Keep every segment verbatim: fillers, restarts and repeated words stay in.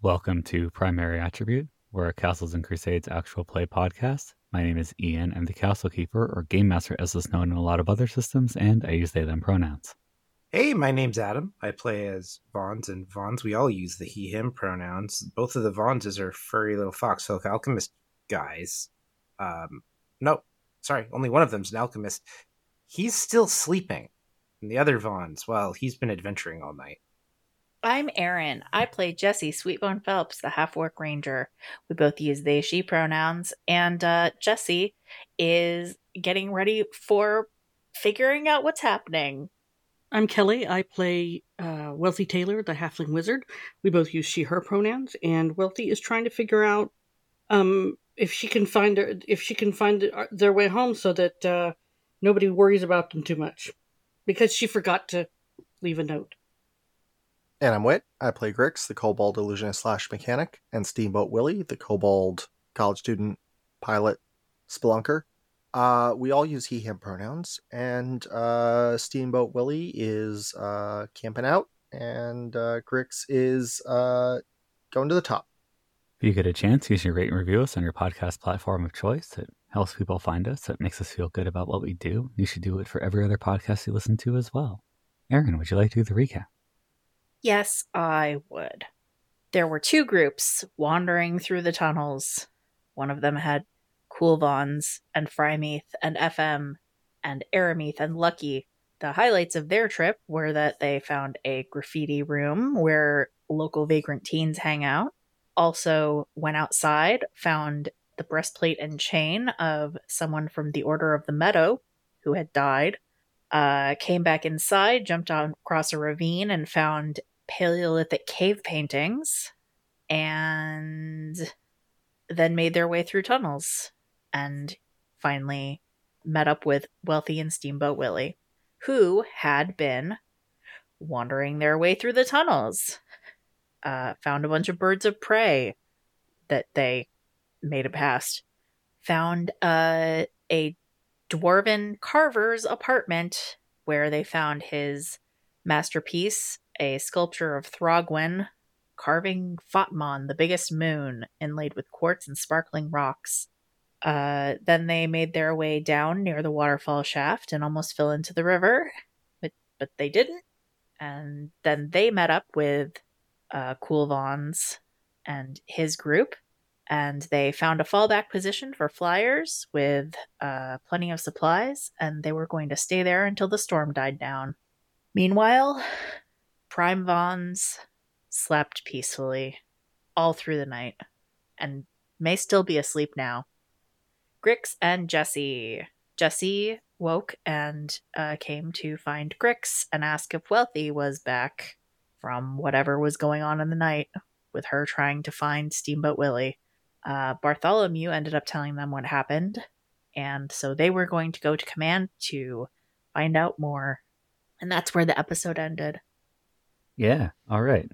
Welcome to Primary Attribute. We're a Castles and Crusades actual play podcast. My name is Ian. I'm the Castle Keeper, or Game Master as is known in a lot of other systems, and I use they, them pronouns. Hey, my name's Adam. I play as Vons, and Vons, we all use the he, him pronouns. Both of the Vonses are furry little foxfolk alchemist guys. Um, no, sorry, only one of them's an alchemist. He's still sleeping. And the other Vons, well, he's been adventuring all night. I'm Erin. I play Jesse Sweetbone Phelps, the half-orc ranger. We both use they, she pronouns, and uh, Jesse is getting ready for figuring out what's happening. I'm Kelly. I play uh, Wealthy Taylor, the halfling wizard. We both use she, her pronouns, and Wealthy is trying to figure out um, if she can find her, if she can find their way home so that uh, nobody worries about them too much, because she forgot to leave a note. And I'm Whit. I play Grix, the kobold illusionist slash mechanic, and Steamboat Willie, the kobold college student, pilot, spelunker. Uh, we all use he, him pronouns, and uh, Steamboat Willie is uh, camping out, and uh, Grix is uh, going to the top. If you get a chance, use your rate and review us on your podcast platform of choice. It helps people find us. It makes us feel good about what we do. You should do it for every other podcast you listen to as well. Erin, would you like to do the recap? Yes, I would. There were two groups wandering through the tunnels. One of them had Coolvons and Frymeath and F M and Arameath and Lucky. The highlights of their trip were that they found a graffiti room where local vagrant teens hang out. Also went outside, found the breastplate and chain of someone from the Order of the Meadow who had died. Uh, came back inside, jumped on across a ravine and found Paleolithic cave paintings, and then made their way through tunnels and finally met up with Wealthy and Steamboat Willie, who had been wandering their way through the tunnels. Uh, found a bunch of birds of prey that they made it past. Found uh, a dwarven carver's apartment where they found his masterpiece, a sculpture of Throgwyn carving Fatmon, the biggest moon, inlaid with quartz and sparkling rocks. Uh, then they made their way down near the waterfall shaft and almost fell into the river, but but they didn't. And then they met up with uh, Coolvons and his group, and they found a fallback position for flyers with uh, plenty of supplies, and they were going to stay there until the storm died down. Meanwhile, Prime Vons slept peacefully all through the night, and may still be asleep now. Grix and Jesse. Jesse woke and uh, came to find Grix and ask if Wealthy was back from whatever was going on in the night with her trying to find Steamboat Willie. Uh, Bartholomew ended up telling them what happened, and so they were going to go to command to find out more. And that's where the episode ended. Yeah, all right.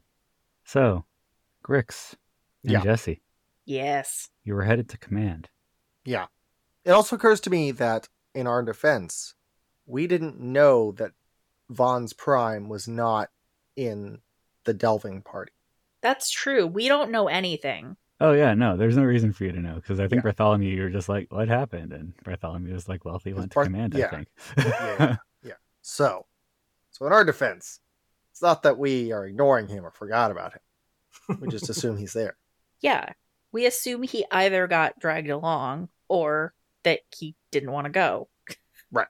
So, Grix and Yeah. Jesse, Yes. you were headed to command. Yeah. It also occurs to me that, in our defense, we didn't know that Von's Prime was not in the delving party. That's true. We don't know anything. Oh, yeah, no, there's no reason for you to know, because I think Yeah. Bartholomew, you were just like, what happened? And Bartholomew was like, Wealthy went to Barth- command, yeah. I think. yeah, yeah, yeah. So, so in our defense, it's not that we are ignoring him or forgot about him. We just assume he's there. Yeah. We assume he either got dragged along or that he didn't want to go. Right.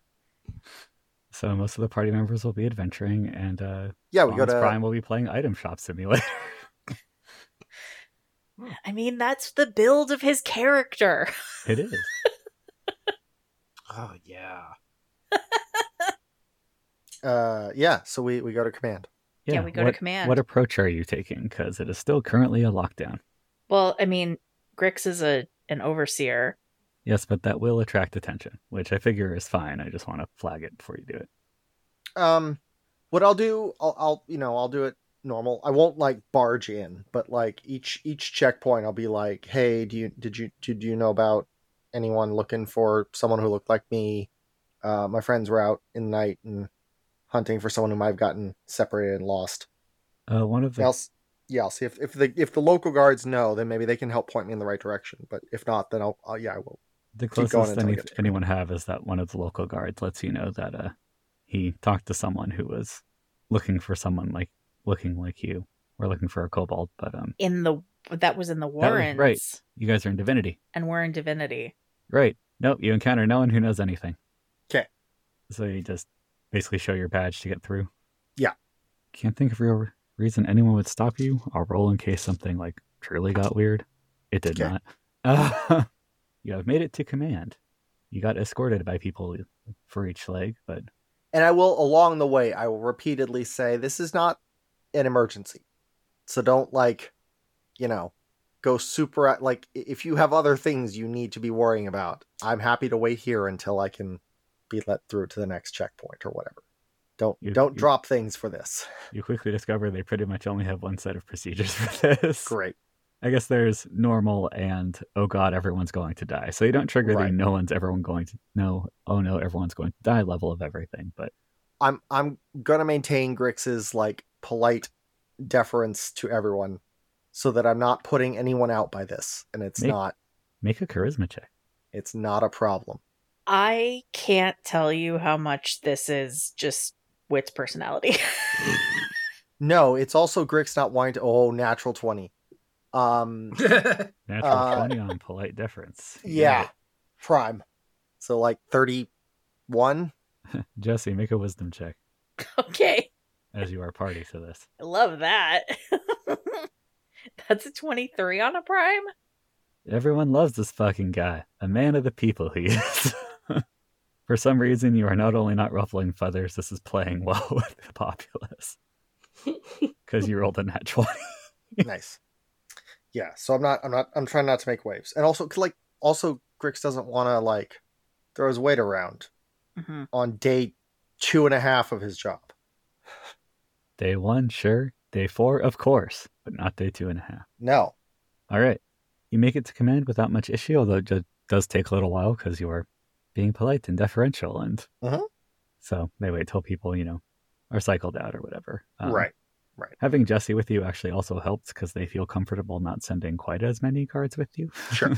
So most of the party members will be adventuring, and uh, Yeah, we go Vons to Prime will be playing Item Shop Simulator. I mean, that's the build of his character. It is. Oh, yeah. uh yeah, so we, we go to command. Yeah, we go to what, command. What approach are you taking? Because it is still currently a lockdown. Well, I mean, Grix is a an overseer. Yes, but that will attract attention, which I figure is fine. I just want to flag it before you do it. Um what I'll do, I'll, I'll you know, I'll do it normal. I won't like barge in, but like each each checkpoint I'll be like, "Hey, do you did you did you know about anyone looking for someone who looked like me? Uh my friends were out in the night and hunting for someone who might have gotten separated and lost." Uh, one of the Else, Yeah, I'll see if, if the if the local guards know, then maybe they can help point me in the right direction. But if not, then I'll, I'll yeah, I will. The Keep going closest until I any, get to it. anyone have is that one of the local guards lets you know that uh, he talked to someone who was looking for someone like looking like you, or looking for a kobold. But um, In the that was in the that was- Warrens, right? You guys are in Divinity, and we're in Divinity. right? Nope, you encounter no one who knows anything. 'Kay. So you just basically show your badge to get through. Yeah. Can't think of a real reason anyone would stop you. I'll roll in case something like truly got weird. It did 'Kay. not. Uh, you have made it to command. You got escorted by people for each leg, but And I will, along the way, I will repeatedly say, this is not an emergency. So don't, like, you know, go super, like, if you have other things you need to be worrying about, I'm happy to wait here until I can be let through to the next checkpoint or whatever. Don't, You- don't you- drop things for this. you quickly discover they pretty much only have one set of procedures for this. Great. I guess there's normal and, oh god, everyone's going to die. So you don't trigger Right. the no one's everyone going to, no, oh no, everyone's going to die level of everything. But I'm, I'm gonna maintain Grix's, like, polite deference to everyone so that I'm not putting anyone out by this. And it's Make- not, make a charisma check. it's not a problem. I can't tell you how much this is just Wit's personality. No, it's also Grix not wanting to, oh, natural twenty. Um, Natural Uh, twenty on polite deference. You yeah, got prime. So like thirty-one. it. Jesse, make a wisdom check Okay. as you are party to this. I love that. That's a twenty-three on a prime? Everyone loves this fucking guy. A man of the people he is. For some reason, you are not only not ruffling feathers, this is playing well with the populace. Because you rolled a nat twenty. Nice. Yeah, so I'm not, I'm not, I'm trying not to make waves. And also, 'cause, like, also Grix doesn't want to, like, throw his weight around Mm-hmm. on day two and a half of his job. Day one, sure. Day four, of course. But not day two and a half. No. All right. You make it to command without much issue, although it ju- does take a little while because you are being polite and deferential. And Mhm. so they wait till people, you know, are cycled out or whatever. Um, Right. Having Jesse with you actually also helps because they feel comfortable not sending quite as many guards with you. Sure.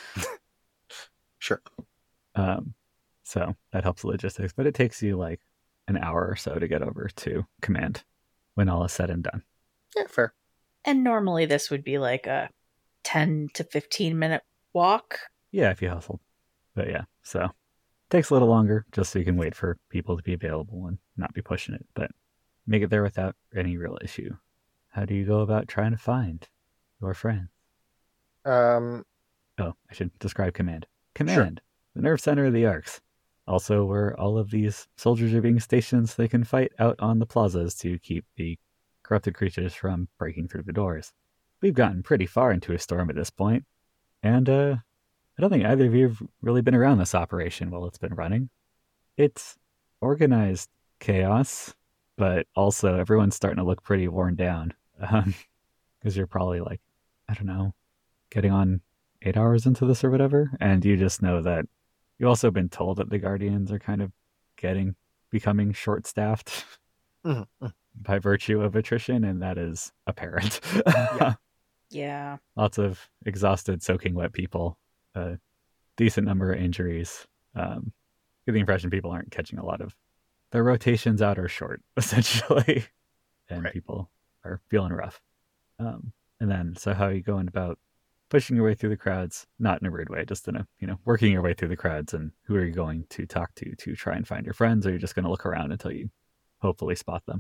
Sure. Um, so that helps the logistics, but it takes you like an hour or so to get over to command when all is said and done. Yeah, fair. And normally this would be like a ten to fifteen minute walk. Yeah, if you hustle. But yeah, so it takes a little longer just so you can wait for people to be available and not be pushing it, but make it there without any real issue. How do you go about trying to find your friends? Um, Oh, I should describe command. Command, the nerve center of the arcs. Also where all of these soldiers are being stationed so they can fight out on the plazas to keep the corrupted creatures from breaking through the doors. We've gotten pretty far into a storm at this point, and uh, I don't think either of you have really been around this operation while it's been running. It's organized chaos, but also everyone's starting to look pretty worn down. Um, because you're probably like, I don't know, getting on eight hours into this or whatever, and you just know that you've also been told that the Guardians are kind of getting, becoming short-staffed mhm, mhm. by virtue of attrition, and that is apparent. Yeah. Yeah. Lots of exhausted, soaking wet people, a decent number of injuries. Um, get the impression people aren't catching a lot of, their rotations out are short, essentially, and Right. people are feeling rough. Um, and then, so how are you going about pushing your way through the crowds? Not in a rude way, just in a, you know, working your way through the crowds, and who are you going to talk to to try and find your friends, or you're just going to look around until you hopefully spot them?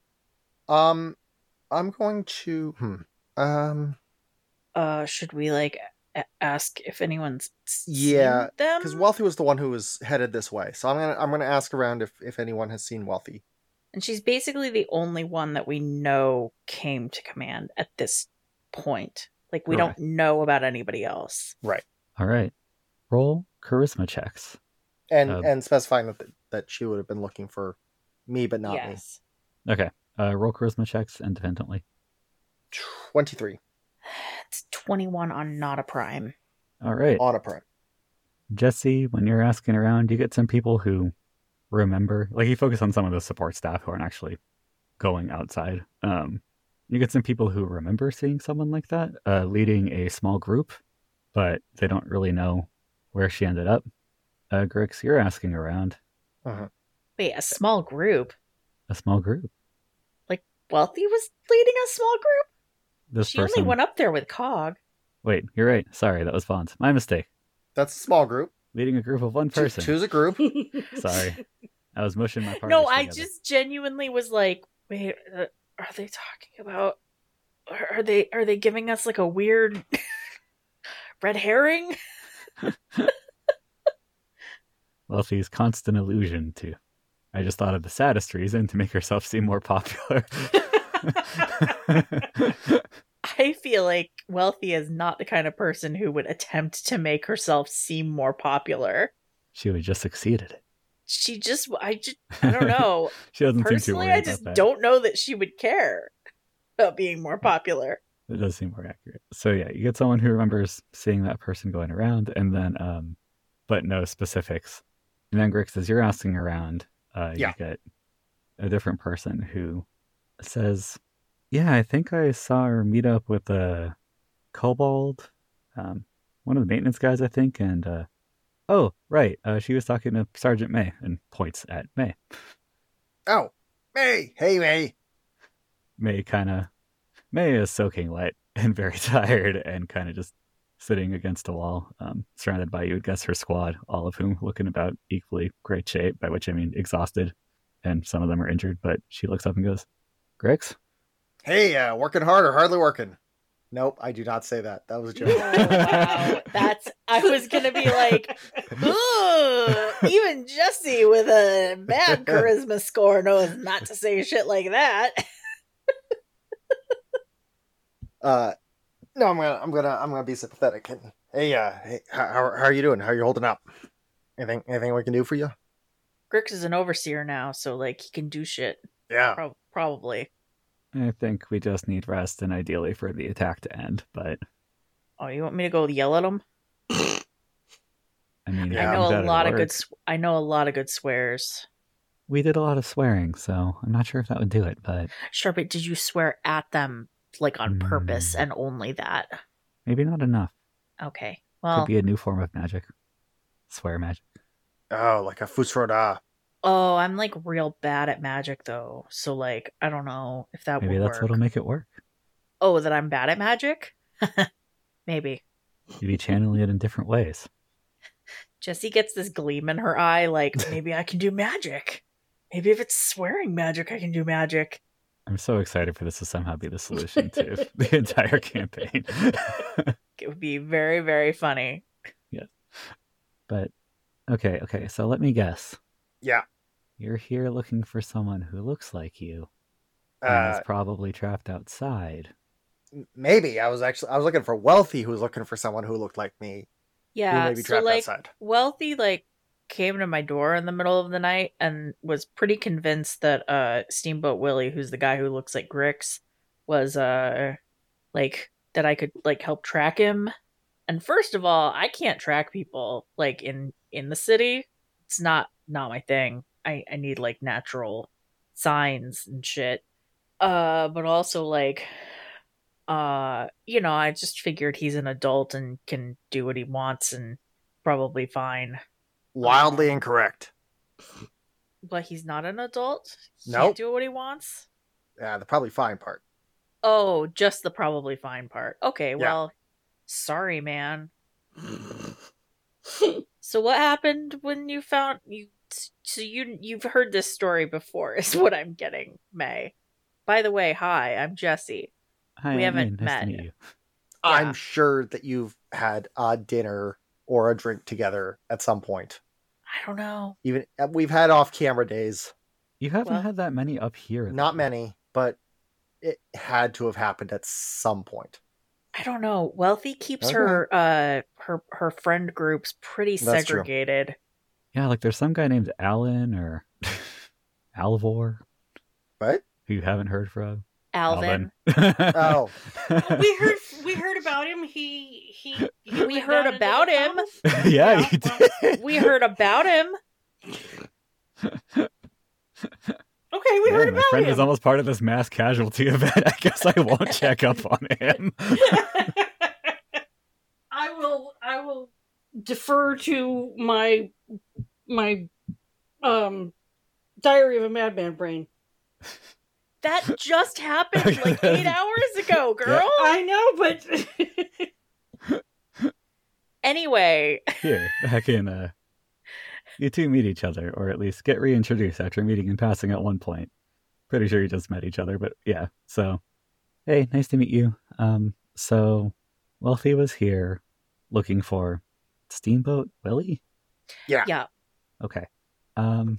Um, I'm going to, hmm, um, Uh, should we like a- ask if anyone's Yeah, seen them? because Wealthy was the one who was headed this way. So I'm gonna, I'm gonna ask around if, if anyone has seen Wealthy. And she's basically the only one that we know came to command at this point. Like we Right. don't know about anybody else. All right. Roll charisma checks. And, Um, and specifying that, that she would have been looking for me, but not yes. Okay. Uh, roll charisma checks independently. me. twenty-three It's twenty-one on not a prime. All right. on a prime. Jesse, when you're asking around, you get some people who remember, like you focus on some of the support staff who aren't actually going outside. Um, You get some people who remember seeing someone like that, uh, leading a small group, but they don't really know where she ended up. Uh, Grix, you're asking around. Uh-huh. Wait, a small group? A small group. Like, Wealthy was leading a small group? This she person... only went up there with Cog. Wait, you're right. Sorry, that was Vons. My mistake. That's a small group. Leading a group of one person. Choose, choose a group. Sorry. I was mushing my parties No, I together. just genuinely was like, wait, uh, are they talking about... Are they are they giving us like a weird red herring? Wealthy's constant allusion to... I just thought of the saddest reason to make herself seem more popular. I feel like Wealthy is not the kind of person who would attempt to make herself seem more popular. She would just succeed at it. She just, I just, I don't know. She doesn't Personally, seem too worried I about just that. don't know that she would care about being more popular. It does seem more accurate. So yeah, you get someone who remembers seeing that person going around, and then, um, but no specifics. And then Grix, as you're asking around, uh, Yeah. you get a different person who says, yeah, I think I saw her meet up with a kobold, um, one of the maintenance guys, I think, and, uh, oh, right, uh, she was talking to Sergeant May, and points at May. Oh, May! Hey, May! May kind of, May is soaking wet and very tired and kind of just sitting against a wall, um, surrounded by, you would guess, her squad, all of whom look in about equally great shape, by which I mean exhausted, and some of them are injured, but she looks up and goes, Grix? Hey, uh, working hard or hardly working? Nope, I do not say that. That was a joke. Oh, wow. That's, I was going to be like, ooh, even Jesse with a bad charisma score knows not to say shit like that. uh, no, I'm gonna, I'm gonna, I'm gonna be sympathetic. And, hey, uh, hey, how, how are you doing? How are you holding up? Anything, anything we can do for you? Grix is an overseer now, so like he can do shit. Yeah. Pro- probably. I think we just need rest and ideally for the attack to end, but... Oh, you want me to go yell at him? I mean, Yeah, I know that'd a lot of work. good. Sw- I know a lot of good swears. We did a lot of swearing, so I'm not sure if that would do it, but Sure, but did you swear at them like on purpose Mm. and only that? maybe not enough. Okay. Could Well, be a new form of magic. Swear magic. Oh, like a Fusroda. oh, I'm like real bad at magic though, so like I don't know if that Maybe will that's work. what'll make it work. Oh, that I'm bad at magic? Maybe. You'd be channeling it in different ways. Jessie gets this gleam in her eye, like maybe I can do magic. Maybe if it's swearing magic, I can do magic. I'm so excited for this to somehow be the solution to the entire campaign. It would be very, very funny. But, okay, okay, so let me guess. Yeah. You're here looking for someone who looks like you, and Uh, is probably trapped outside. maybe I was actually I was looking for Wealthy, who was looking for someone who looked like me, who Yeah, may be so trapped like outside. Wealthy like came to my door in the middle of the night and was pretty convinced that uh Steamboat Willie, who's the guy who looks like Grix, was uh like that I could like help track him. And first of all, I can't track people like in in the city. It's not not my thing. I I need like natural signs and shit. Uh but also like uh you know, I just figured he's an adult and can do what he wants and probably fine. Wildly um, incorrect. But he's not an adult? He Nope. can't do what he wants? Yeah, the probably fine part. Oh, just the probably fine part. Okay, Yeah. well, sorry, man. So what happened when you found you so you you've heard this story before is what I'm getting, May. By the way, hi, I'm Jesse. Hi, We I'm haven't Ian. Nice met. to meet you. Yeah. I'm sure that you've had a dinner or a drink together at some point. I don't know. Even we've had off-camera days. You haven't Well- had that many up here. Not though. many, but it had to have happened at some point. I don't know. Wealthy keeps Okay. her uh her her friend groups pretty That's true. segregated. Yeah, like there's some guy named Alan or Alvor What? who you haven't heard from. Alvin. Oh. we heard we heard about him. He he. he We went heard down into about the him. tunnels. yeah, Yeah, you well, did. We heard about him. Okay, we Yeah, heard my about friend him. is almost part of this mass casualty event. I guess I won't check up on him. I will. I will defer to my my um Diary of a Madman brain. That just happened like eight hours ago, girl. Yeah. I know, but Anyway, Here, I can, uh, you two meet each other, or at least get reintroduced after meeting and passing at one point. Pretty sure you just met each other, but yeah. So, hey, nice to meet you. Um, so, Wealthy was here looking for Steamboat Willie? Yeah. yeah, Okay. Um,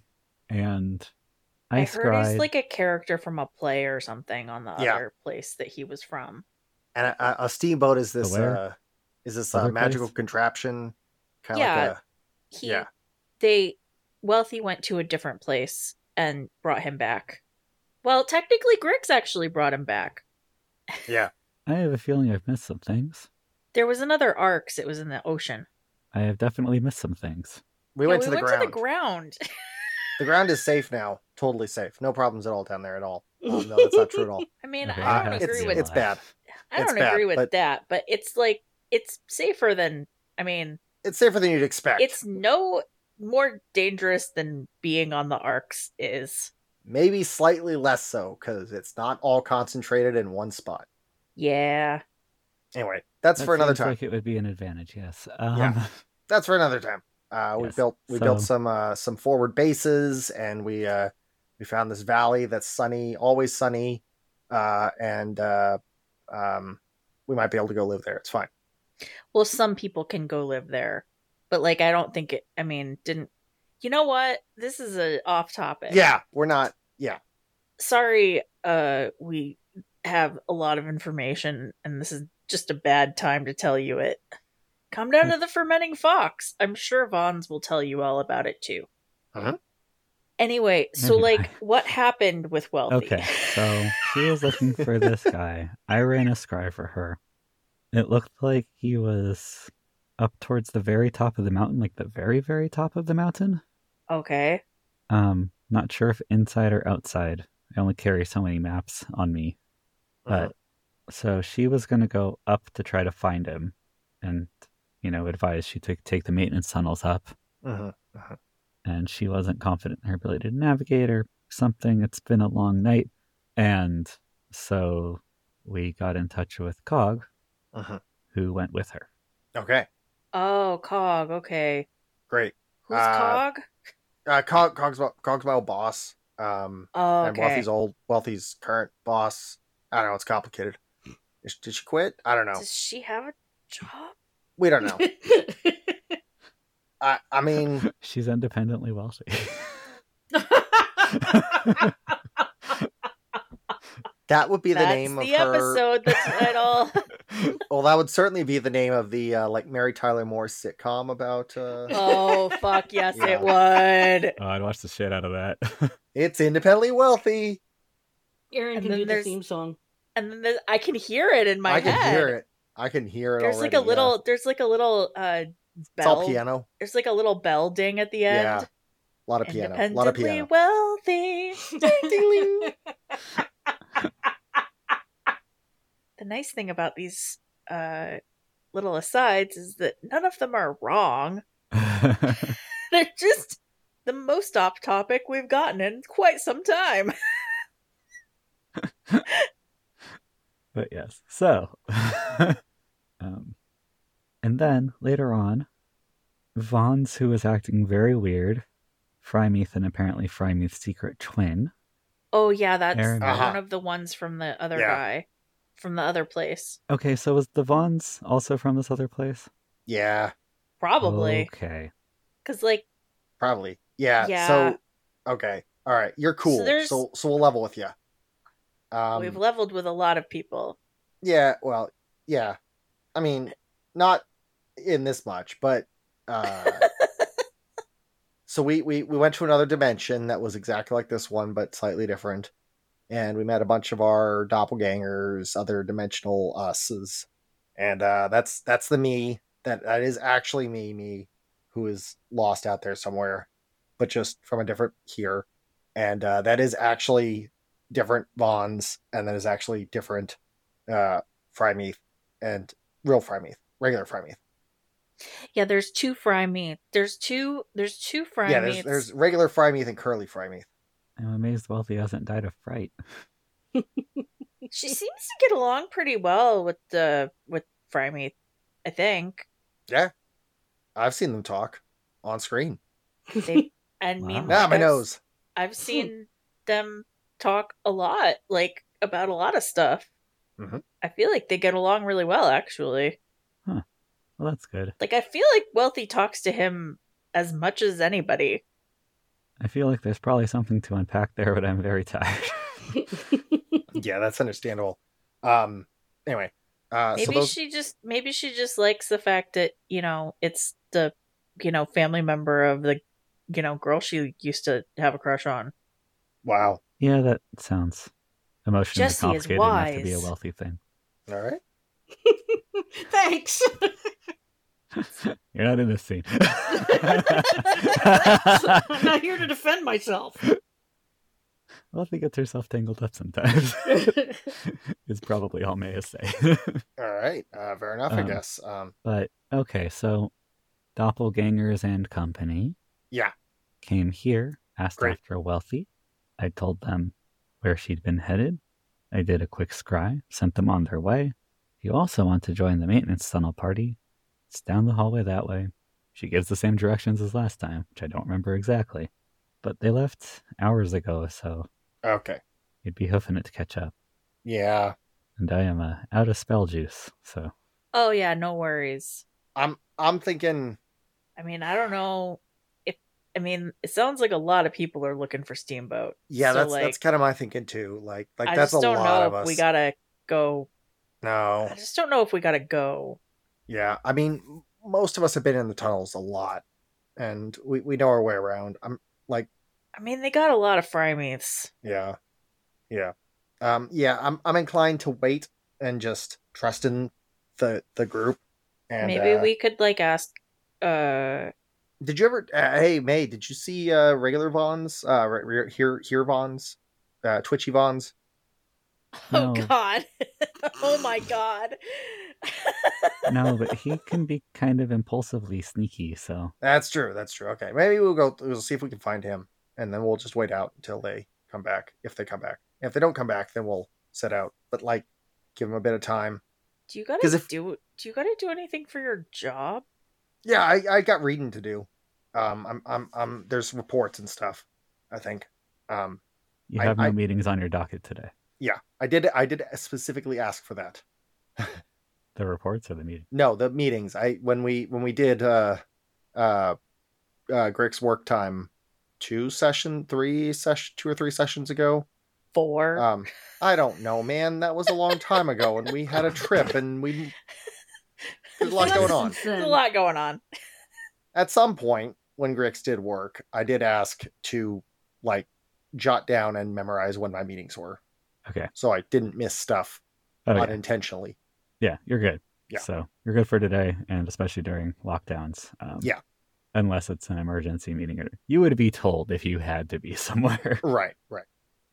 and I, I heard he's scried... like a character from a play or something on the Yeah. other place that he was from. And a, a steamboat is this The where? uh is this uh, Other magical place? contraption? Kind of Yeah. like a He, Yeah. they, Wealthy went to a different place and brought him back. Well, technically, Grix actually brought him back. yeah. I have a feeling I've missed some things. There was another Arcs. It was in the ocean. I have definitely missed some things. We Yeah, went we to the went ground. to the ground. The ground is safe now. Totally safe. No problems at all down there at all. Um, no, that's not true at all. I mean, Okay, I Uh, don't it has to agree it's be with it's bad. I it's don't bad, agree with but- that, but it's like it's safer than I mean, It's safer than you'd expect. it's no more dangerous than being on the Arcs is. Maybe slightly less so because it's not all concentrated in one spot. Yeah. Anyway, that's That for another seems time. like it would be an advantage, yes. Um, Yeah. That's for another time. Uh, we Yes, built we built so- some uh, some forward bases, and we uh, we found this valley that's sunny, always sunny, uh, and uh, um, we might be able to go live there. It's fine. Well, some people can go live there, but like I don't think it. I mean, didn't you know what? This is a off topic. Yeah, we're not. Yeah, Sorry. Uh, we have a lot of information, and this is just a bad time to tell you it. Come down to the Fermenting Fox. I'm sure Vons will tell you all about it too. Uh-huh. Anyway, so Maybe like, not. what happened with Wealthy? Okay, so she was looking for this guy. I ran a scry for her. It looked like he was up towards the very top of the mountain, like the very, very top of the mountain. Okay. Um, not sure if inside or outside. I only carry so many maps on me. Uh-huh. But so she was going to go up to try to find him and, you know, advise she to take the maintenance tunnels up. Uh-huh. Uh-huh. And she wasn't confident in her ability to navigate or something. It's been a long night. And so we got in touch with Cog, Uh-huh. who went with her. Okay, Oh, Cog. Okay. great. Who's Uh, Cog? Uh, Cog, Cog's my, Cog's my old boss. Um, Oh, and okay. Wealthy's old, Wealthy's current boss. I don't know. It's complicated. Is- Did she quit? I don't know. Does she have a job? We don't know. I, I mean, She's independently wealthy. that would be the That's name the of her. episode. The title. Well, that would certainly be the name of the uh, like Mary Tyler Moore sitcom about. Uh, Oh, fuck yes, Yeah. it would. Oh, I'd watch the shit out of that. It's independently wealthy. Aaron And can then do the there's- theme song. And then there's, I can hear it in my I can head. hear it. I can hear it. There's already, like a yeah. little. There's like a little uh, It's bell. all piano. There's like a little bell ding at the end. Yeah. A lot of piano. A lot of Independently piano. wealthy. Ding, ding, ding. The nice thing about these uh, little asides is that none of them are wrong. They're just the most off topic we've gotten in quite some time. But yes, so. um, and then later on, Vons, who was acting very weird, Frymeath and apparently Frymeath's secret twin. Oh yeah, that's Aaron. one Uh-huh. of the ones from the other Yeah. guy, from the other place. Okay, so was the Vons also from this other place? Yeah, Probably, Okay. because like probably. Yeah. Yeah. So, okay. All right. You're cool. So, there's- so, we'll level with you. Um, we've leveled with a lot of people. Yeah, well, yeah. I mean, not in this much, but uh so we, we we went to another dimension that was exactly like this one, but slightly different. And we met a bunch of our doppelgangers, other dimensional us's. And uh that's that's the me. That that is actually me, me, who is lost out there somewhere, but just from a different here. and uh, that is actually different Vons, and that is actually different uh, Frymeath and real Frymeath, regular Frymeath. Yeah, there's two Frymeath. There's two. There's two Frymeaths. Yeah, there's, there's regular Frymeath and curly Frymeath. I'm amazed Wealthy hasn't died of fright. She seems to get along pretty well with the with Frymeath, I think. Yeah, I've seen them talk on screen. They, I mean, Wow. Ah, my I've- nose. I've seen them talk a lot, like about a lot of stuff. Mhm. I feel like they get along really well, actually. Well, that's good. Like, I feel like Wealthy talks to him as much as anybody. I feel like there's probably something to unpack there, but I'm very tired. Yeah, that's understandable. Um. Anyway, uh, Maybe so those, she just maybe she just likes the fact that, you know, it's the, you know, family member of the, you know, girl she used to have a crush on. wow. Yeah, that sounds emotionally Jesse is complicated enough to be a wise. Wealthy thing. All right. Thanks. You're not in this scene. I'm not here to defend myself. Wealthy gets herself tangled up sometimes. Is probably all Maya say. All right. Uh, fair enough, I Um, guess. Um. But okay, so doppelgangers and company Yeah. came here, asked Great. after Wealthy. I told them where she'd been headed. I did a quick scry, sent them on their way. If you also want to join the maintenance tunnel party, it's down the hallway that way. She gives the same directions as last time, which I don't remember exactly. But they left hours ago, so Okay. you'd be hoofing it to catch up. Yeah. And I am uh, out of spell juice, so Oh yeah, no worries. I'm. I'm thinking. I mean, I don't know if I mean, it sounds like a lot of people are looking for Steamboat. Yeah, So, that's like, that's kind of my thinking too. Like, like I that's just a don't lot know of if us. we gotta go. No. I just don't know if we gotta go. Yeah, I mean, most of us have been in the tunnels a lot, and we, we know our way around. I'm like, I mean, they got a lot of Frymeaths. yeah, yeah, um, yeah. I'm I'm inclined to wait and just trust in the the group. And Maybe uh, we could like ask. Uh, Did you ever? Uh, hey, May, did you see uh, regular Vons? Uh, re- re- here here Vons, uh, Twitchy Vons. oh No. God! Oh my God! no, but he can be kind of impulsively sneaky, so That's true. That's true. Okay, maybe we'll go. We'll see if we can find him, and then we'll just wait out until they come back. If they come back, if they don't come back, then we'll set out. But like, give them a bit of time. Do you gotta 'Cause if- do? Do you gotta do anything for your job? Yeah, I, I got reading to do. Um, I'm I'm I'm. There's reports and stuff. I think. Um, you I- have no I- meetings on your docket today. yeah, I did. I did specifically ask for that. The reports or the meeting? No, the meetings. I when we when we did uh, uh, uh, Grick's work time, two session, three session, two or three sessions ago. Four. Um, I don't know, man. That was a long time ago, and we had a trip, and we there's a lot going on. There's a lot going on. At some point, when Grix did work, I did ask to like jot down and memorize when my meetings were, Okay. so I didn't miss stuff Oh, yeah. unintentionally. yeah, you're good. Yeah. So you're good for today, and especially during lockdowns. Um, Yeah. Unless it's an emergency meeting. Or you would be told if you had to be somewhere. Right, right.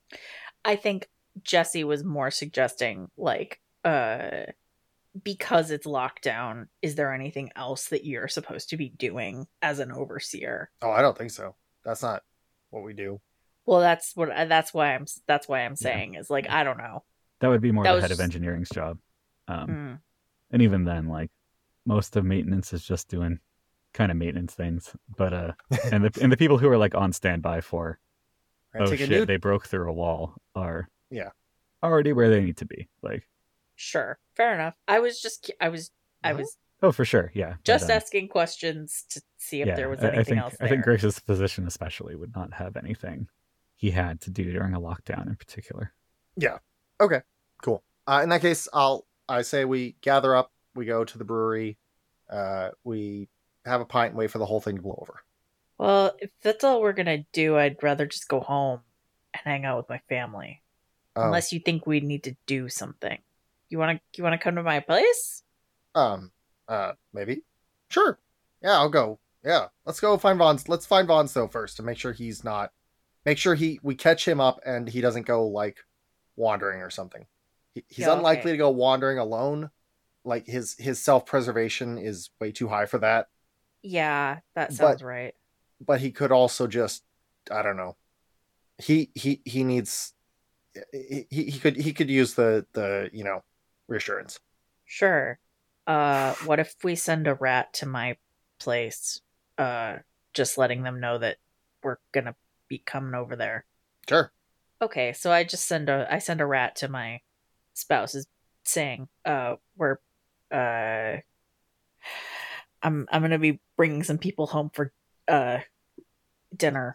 I think Jesse was more suggesting like, uh, because it's lockdown, is there anything else that you're supposed to be doing as an overseer? Oh, I don't think so. That's not what we do. Well, that's what that's why I'm that's why I'm Yeah. saying is like I don't know. That would be more That the was head of just- engineering's job. Um, Hmm. And even then, like, most of maintenance is just doing kind of maintenance things. But, uh, and the, and the people who are, like, on standby for, Right, oh take a shit, new- they broke through a wall are Yeah. already where they need to be. Like, Sure, fair enough. I was just I was I Mhm. was oh, for sure. Yeah. but, just um, asking questions to see if yeah, there was I- anything I think, else I there. think Grace's position especially would not have anything he had to do during a lockdown in particular. Okay, cool. Uh, in that case, I'll I say we gather up, we go to the brewery, uh, we have a pint and wait for the whole thing to blow over. Well, if that's all we're gonna do, I'd rather just go home and hang out with my family. Um, Unless you think we need to do something. You wanna you wanna come to my place? um, uh, maybe, sure, yeah, I'll go. Yeah, let's go find Vons. Let's find Vons though first to make sure he's not make sure he we catch him up and he doesn't go like wandering or something. He, he's Yeah, unlikely okay. to go wandering alone. Like his his self preservation is way too high for that. Yeah, that But- sounds right. But he could also just I don't know. He he he needs he, he he could he could use the the you know reassurance. Sure. Uh, what if we send a rat to my place? Uh, just letting them know that we're gonna be coming over there. Sure. Okay, so I just send a I send a rat to my spouse, is saying, uh, we're, uh, I'm I'm gonna be bringing some people home for uh dinner.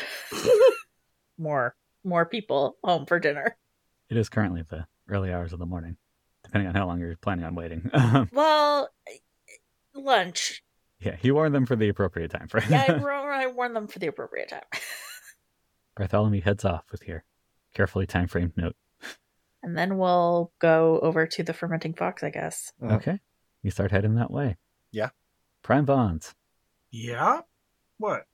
more more people home for dinner. It is currently the early hours of the morning, depending on how long you're planning on waiting. Um, Well, lunch. yeah, you warn them for the appropriate time frame. Yeah, I, war- I warn them for the appropriate time. Bartholomew heads off with your carefully time-framed note. And then we'll go over to the fermenting fox, I guess. Mhm. Okay, you start heading that way. Yeah. Prime Bonds, Yeah? What?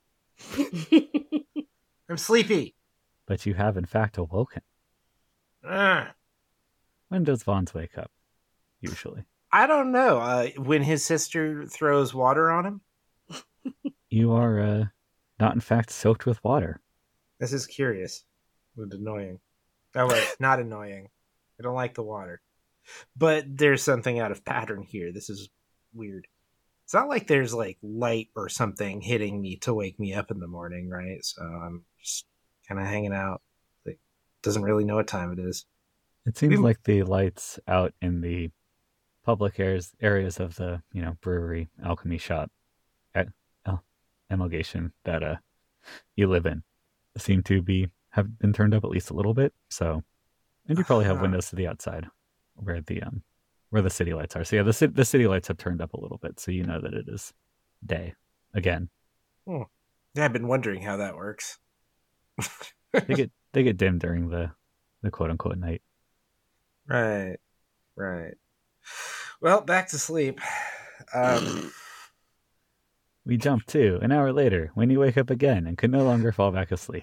I'm sleepy. but you have in fact awoken. Ugh. When does Vons wake up? Usually. I don't know. Uh, when his sister throws water on him? You are uh, not in fact soaked with water. This is curious. And annoying. Oh, wait. Not annoying. I don't like the water. But there's something out of pattern here. This is weird. It's not like there's like light or something hitting me to wake me up in the morning, right? So I'm just kind of hanging out. Like, doesn't really know what time it is. It seems We've- like the lights out in the public areas areas of the you know brewery, alchemy shop, at oh, emulgation that uh you live in seem to be have been turned up at least a little bit. So, and you probably have Uh-huh. windows to the outside where the um where the city lights are. So yeah, the ci- the city lights have turned up a little bit, so you know that it is day again. Yeah, I've been wondering how that works. They get they get dim during the the quote unquote night. Right, right. Well, back to sleep. Um, We jump to an hour later when you wake up again and can no longer fall back asleep.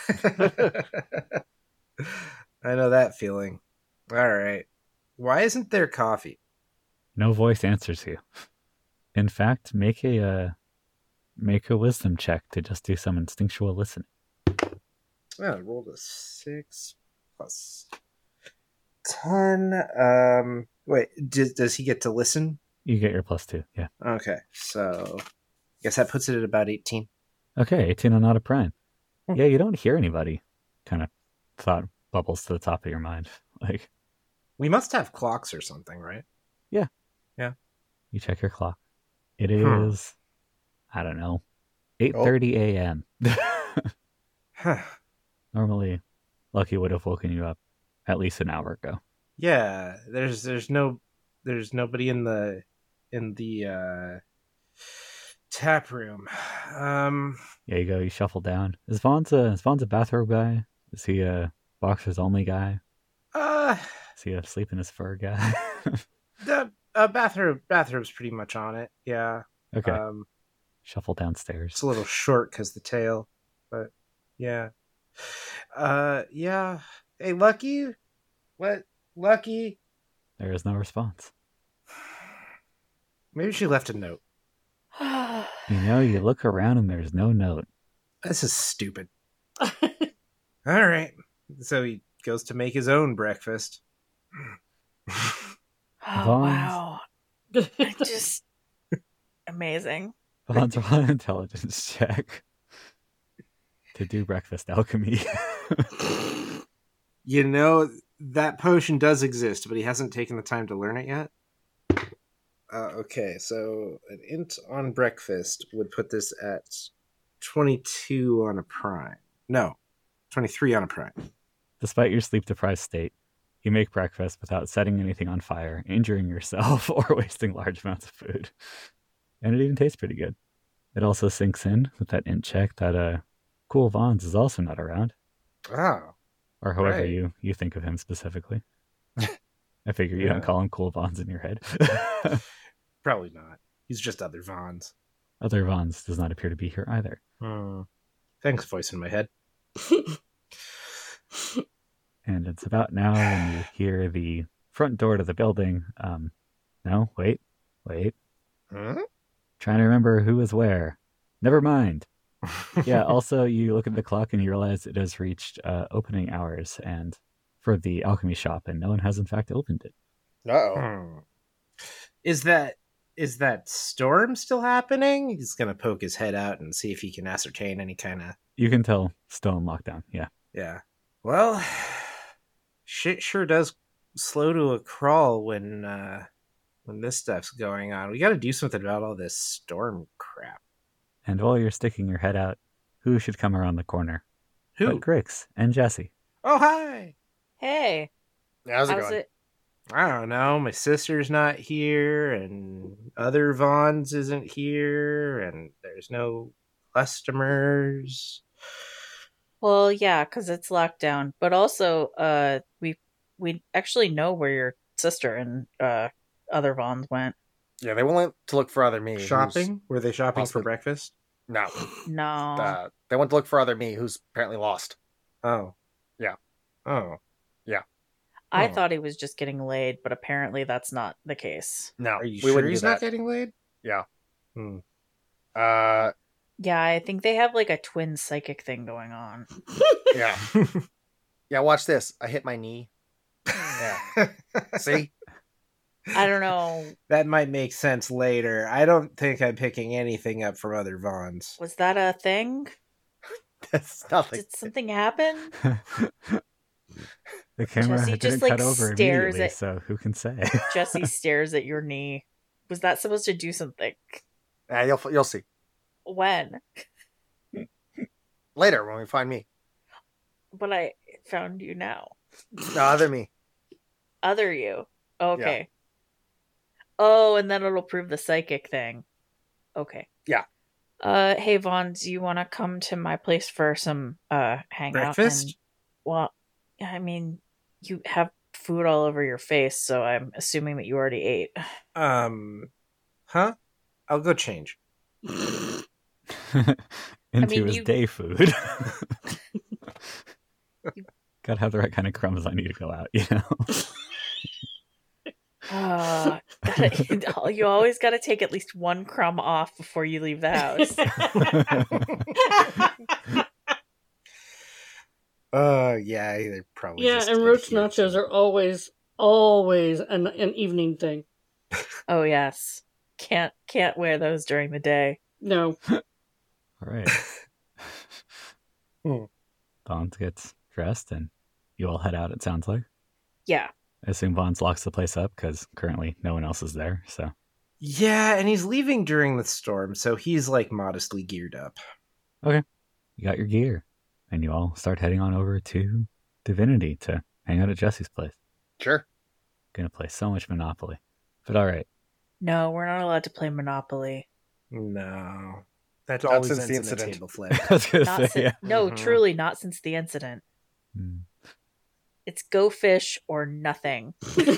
I know that feeling. All right. Why isn't there coffee? No voice answers you. In fact, make a uh, make a wisdom check to just do some instinctual listening. Oh, I rolled a six plus ten. Um, wait, does, does he get to listen? You get your plus two. Yeah. Okay, so I guess that puts it at about eighteen. Okay, eighteen on not a prime. Hmm. Yeah, you don't hear anybody. Kind of thought bubbles to the top of your mind. Like We must have clocks or something, right? you check your clock. It Hmm. is, I don't know, eight thirty a.m. Huh. Normally, Lucky would have woken you up at least an hour ago. Yeah, there's there's no there's nobody in the in the uh tap room. Um Yeah, you go. You shuffle down. Is Vaughn's a is Vaughn's a bathrobe guy? Is he a boxers only guy? uh Is he a sleep in his fur guy? the uh, bathroom bathroom's pretty much on it. Yeah. Okay. Um Shuffle downstairs. it's a little short cuz the tail, but yeah. Uh yeah. Hey Lucky? What? Lucky? There is no response. Maybe she left a note. You know, you look around and there's no note. This is stupid. All right. So he goes to make his own breakfast. Oh, Vaughn's- wow. I just amazing. Vaughn's roll an intelligence check to do breakfast alchemy. You know, that potion does exist, but he hasn't taken the time to learn it yet. Uh, okay, so an int on breakfast would put this at twenty-two on a prime. No, twenty-three on a prime. Despite your sleep-deprived state, you make breakfast without setting anything on fire, injuring yourself, or wasting large amounts of food. And it even tastes pretty good. It also sinks in with that int check that uh, Cool Vons is also not around. Oh. Or however Right. you, you think of him specifically. I figure you Yeah. don't call him Cool Vons in your head. Probably not. He's just other Vons. Other Vons does not appear to be here either. Hmm. Thanks, voice in my head. And it's about now when you hear the front door to the building. Um, no, wait, wait. Hmm? Trying to remember who was where. Never mind. Yeah, also you look at the clock and you realize it has reached uh, opening hours and for the alchemy shop, and no one has in fact opened it. Uh-oh. Hmm. Is that is that storm still happening? He's gonna poke his head out and see if he can ascertain any kind of. You can tell still in lockdown, yeah. Yeah. Well, shit sure does slow to a crawl when uh, when this stuff's going on. We got to do something about all this storm crap. And while you're sticking your head out, who should come around the corner? Who? But Grix and Jesse. Oh, hi. Hey, How's it how's going? it? I don't know. My sister's not here, and other Vaughn's isn't here, and there's no customers. Well, yeah, because it's locked down. But also, uh, we we actually know where your sister and uh other Vons went. Yeah, they went to look for other me. who's- Shopping? Were they shopping possibly- for breakfast? No. No, Uh, they went to look for other me, who's apparently lost. Oh. Yeah. Oh. I oh. thought he was just getting laid, but apparently that's not the case. No, Are you we sure wouldn't he's do not that. getting laid? Yeah. Hmm. Uh, Yeah, I think they have like a twin psychic thing going on. yeah. Yeah, watch this. I hit my knee. Yeah. See? I don't know. That might make sense later. I don't think I'm picking anything up from other Vons. Was that a thing? That's nothing. Did something happen? The camera Jesse didn't just, cut like, over stares immediately, at- so who can say? Jesse stares at your knee. Was that supposed to do something? Yeah, you'll you'll see When? later when we find me. But I found you now. No, other me. Other you. Okay. Oh, and then it'll prove the psychic thing. Okay. Yeah. Uh, hey Vaughn, do you want to come to my place for some uh hangout? Breakfast? And, well, I mean, you have food all over your face, so I'm assuming that you already ate. Um, huh? I'll go change. Into mean, his you- day food. Gotta have the right kind of crumbs on you to go out, you know? Uh, gotta, you always got to take at least one crumb off before you leave the house. Uh, yeah, they're probably Yeah, just and good roach here, nachos too. are always, always an, an evening thing. Oh yes, can't can't wear those during the day. No. All right. Hmm. Bonds gets dressed and you all head out, it sounds like. Yeah. I assume Bonds locks the place up because currently no one else is there, so. Yeah, and he's leaving during the storm, so he's like modestly geared up. You got your gear. And you all start heading on over to Divinity to hang out at Jesse's place. Sure. Gonna play so much Monopoly. But all right. No, we're not allowed to play Monopoly. No, that Not always since ends the in a incident. table flip. I was gonna Not say, si- yeah. No, Mhm. truly not since the incident. Hmm. It's go fish or nothing.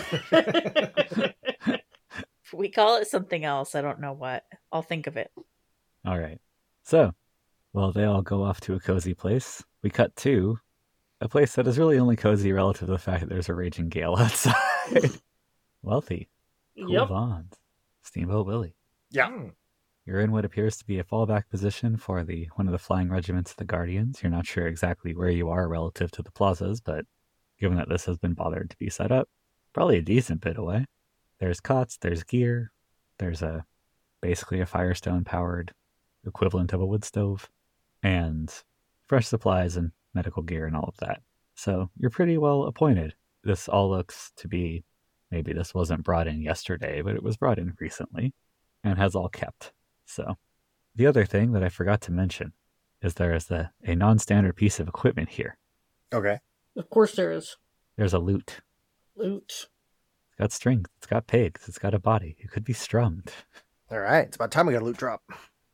If we call it something else, I don't know what. I'll think of it. All right. So, well, they all go off to a cozy place. We cut to a place that is really only cozy relative to the fact that there's a raging gale outside. Wealthy. Cool Yep. Vons. Steamboat Willie. Yeah. Hmm. You're in what appears to be a fallback position for the one of the flying regiments of the Guardians. You're not sure exactly where you are relative to the plazas, but given that this has been bothered to be set up, probably a decent bit away. There's cots, there's gear, there's a basically a Firestone powered equivalent of a wood stove, and fresh supplies and medical gear and all of that. So you're pretty well appointed. This all looks to be, maybe this wasn't brought in yesterday, but it was brought in recently and has all kept. So the other thing that I forgot to mention is there is a, a non-standard piece of equipment here. Okay. Of course there is. There's a lute. Loot. It's got strings. It's got pegs. It's got a body. It could be strummed. All right. It's about time we got a loot drop.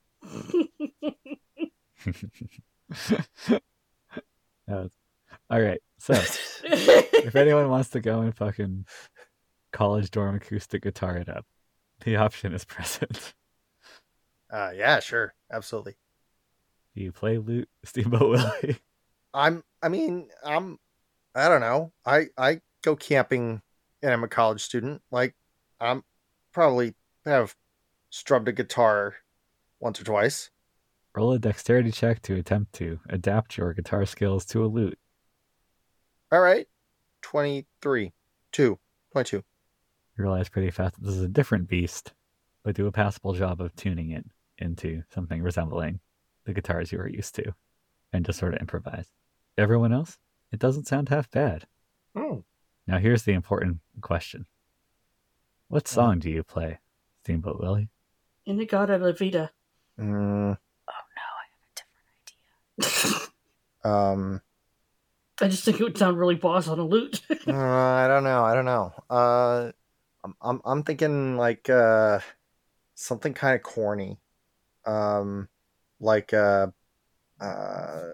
Uh, all right. So if anyone wants to go and fucking college dorm acoustic guitar it up, the option is present. Uh, yeah, sure. Absolutely. Do you play lute, Steamboat Willie? I'm. I mean, I'm. I don't know. I I go camping, and I'm a college student. Like, I'm probably have strummed a guitar once or twice. Roll a dexterity check to attempt to adapt your guitar skills to a lute. All right, twenty-three, two, twenty-two. You realize pretty fast that this is a different beast, but do a passable job of tuning it into something resembling the guitars you are used to, and just sort of improvise. Everyone else, it doesn't sound half bad. Oh. Now here's the important question. What song do you play, Steamboat Willie? Inagata La Vida. Mm, Oh no, I have a different idea. um, I just think it would sound really boss on a lute. uh, I don't know. I don't know. Uh, I'm I'm I'm thinking like uh something kind of corny, um, like uh, uh,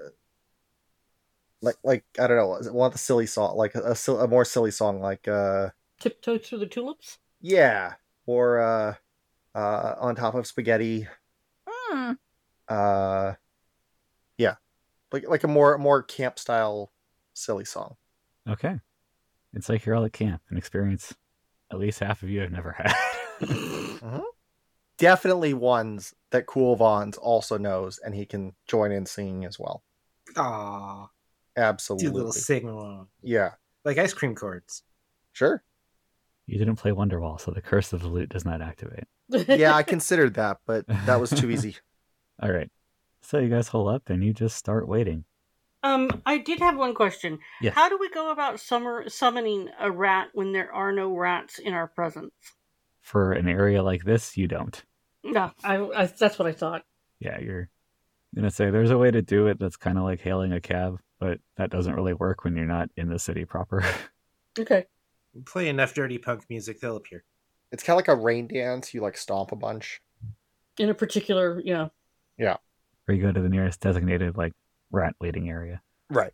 like like I don't know. Want the silly song, like a, a, sil- a more silly song, like uh, Tiptoe Through the Tulips? yeah, or uh, uh, On Top of Spaghetti. Hmm. Uh, yeah, like like a more more camp style silly song. Okay. It's like you're all at camp, an experience at least half of you have never had. Mhm. Definitely ones that Cool Vons also knows, and he can join in singing as well. Aw. Do Absolutely. a little sing along. Yeah, Like ice cream chords. sure. You didn't play Wonderwall, so the curse of the lute does not activate. Yeah, I considered that, but that was too easy. All right. So you guys hole up and you just start waiting. Um, I did have one question. Yes. How do we go about summer summoning a rat when there are no rats in our presence? For an area like this, you don't. No, I, I that's what I thought. Yeah, you're gonna say there's a way to do it that's kind of like hailing a cab, but that doesn't really work when you're not in the city proper. Okay. Play enough dirty punk music, they'll appear. It's kind of like a rain dance. You like stomp a bunch. In a particular, you know. Or you go to the nearest designated like rat waiting area. Right.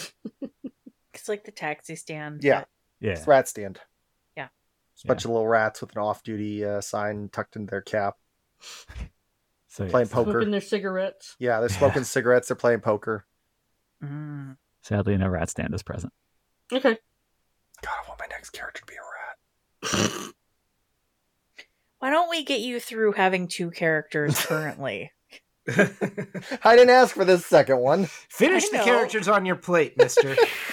It's like the taxi stand. Yeah. but- Yeah. It's rat stand. Yeah. It's a bunch of little rats with an off-duty uh, sign tucked into their cap. So yeah, Playing so poker. Smoking their cigarettes. Yeah, they're smoking cigarettes. They're playing poker. Mm. sadly, no rat stand is present. Okay. God, I want my next character to be a rat. Why don't we get you through having two characters currently? I didn't ask for this second one. Finish I the know. characters on your plate, mister.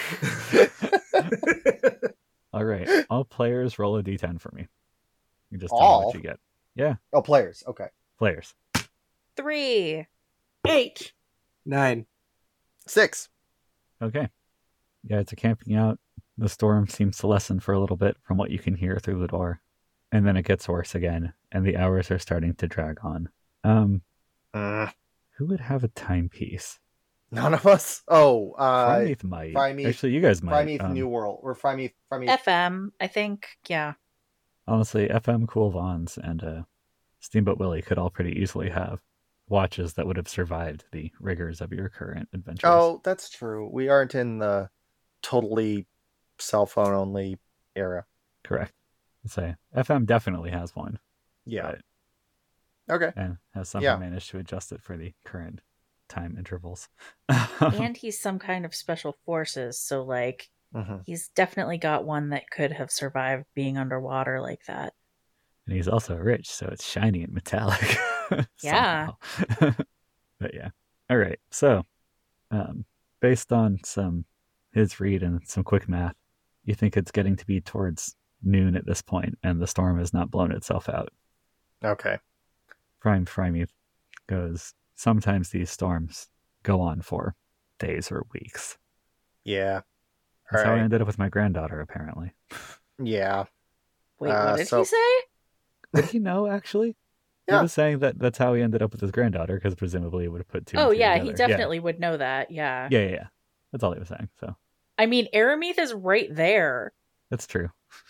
All right, all players roll a d ten for me. You just tell me All? what you get. Yeah, Oh, players. Okay. players. Three. Eight. Nine. Six. Okay. Yeah, it's a camping out. The storm seems to lessen for a little bit from what you can hear through the door. And then it gets worse again, and the hours are starting to drag on. Um, Mm, who would have a timepiece? none of us. Oh, uh, Frymeath might. Frymeath- Actually, you guys might. Frymeath Um, New World. Or Frymeath. Frymeath. F M, I think. Yeah. Honestly, F M Cool Vons and uh, Steamboat Willie could all pretty easily have watches that would have survived the rigors of your current adventures. Oh, that's true. We aren't in the totally cell phone only era. correct. I'd say F M definitely has one. Yeah. but- Okay. and has somehow Yeah. managed to adjust it for the current time intervals. And he's some kind of special forces, so like hmm he's definitely got one that could have survived being underwater like that. And he's also rich, so it's shiny and metallic. Yeah. somehow. But yeah. All right. So, um, based on some his read and some quick math, you think it's getting to be towards noon at this point, and the storm has not blown itself out. Okay. Prime Frymeath goes, sometimes these storms go on for days or weeks. Yeah. That's All how I right. ended up with my granddaughter, apparently. Yeah. Wait, Uh, what did so- he say? Did he know, actually? Yeah. He was saying that that's how he ended up with his granddaughter, because presumably he would have put two and Oh two yeah, he together. definitely would know that. Yeah. Yeah. yeah, yeah, yeah. That's all he was saying, so I mean, Arameath is right there. that's true.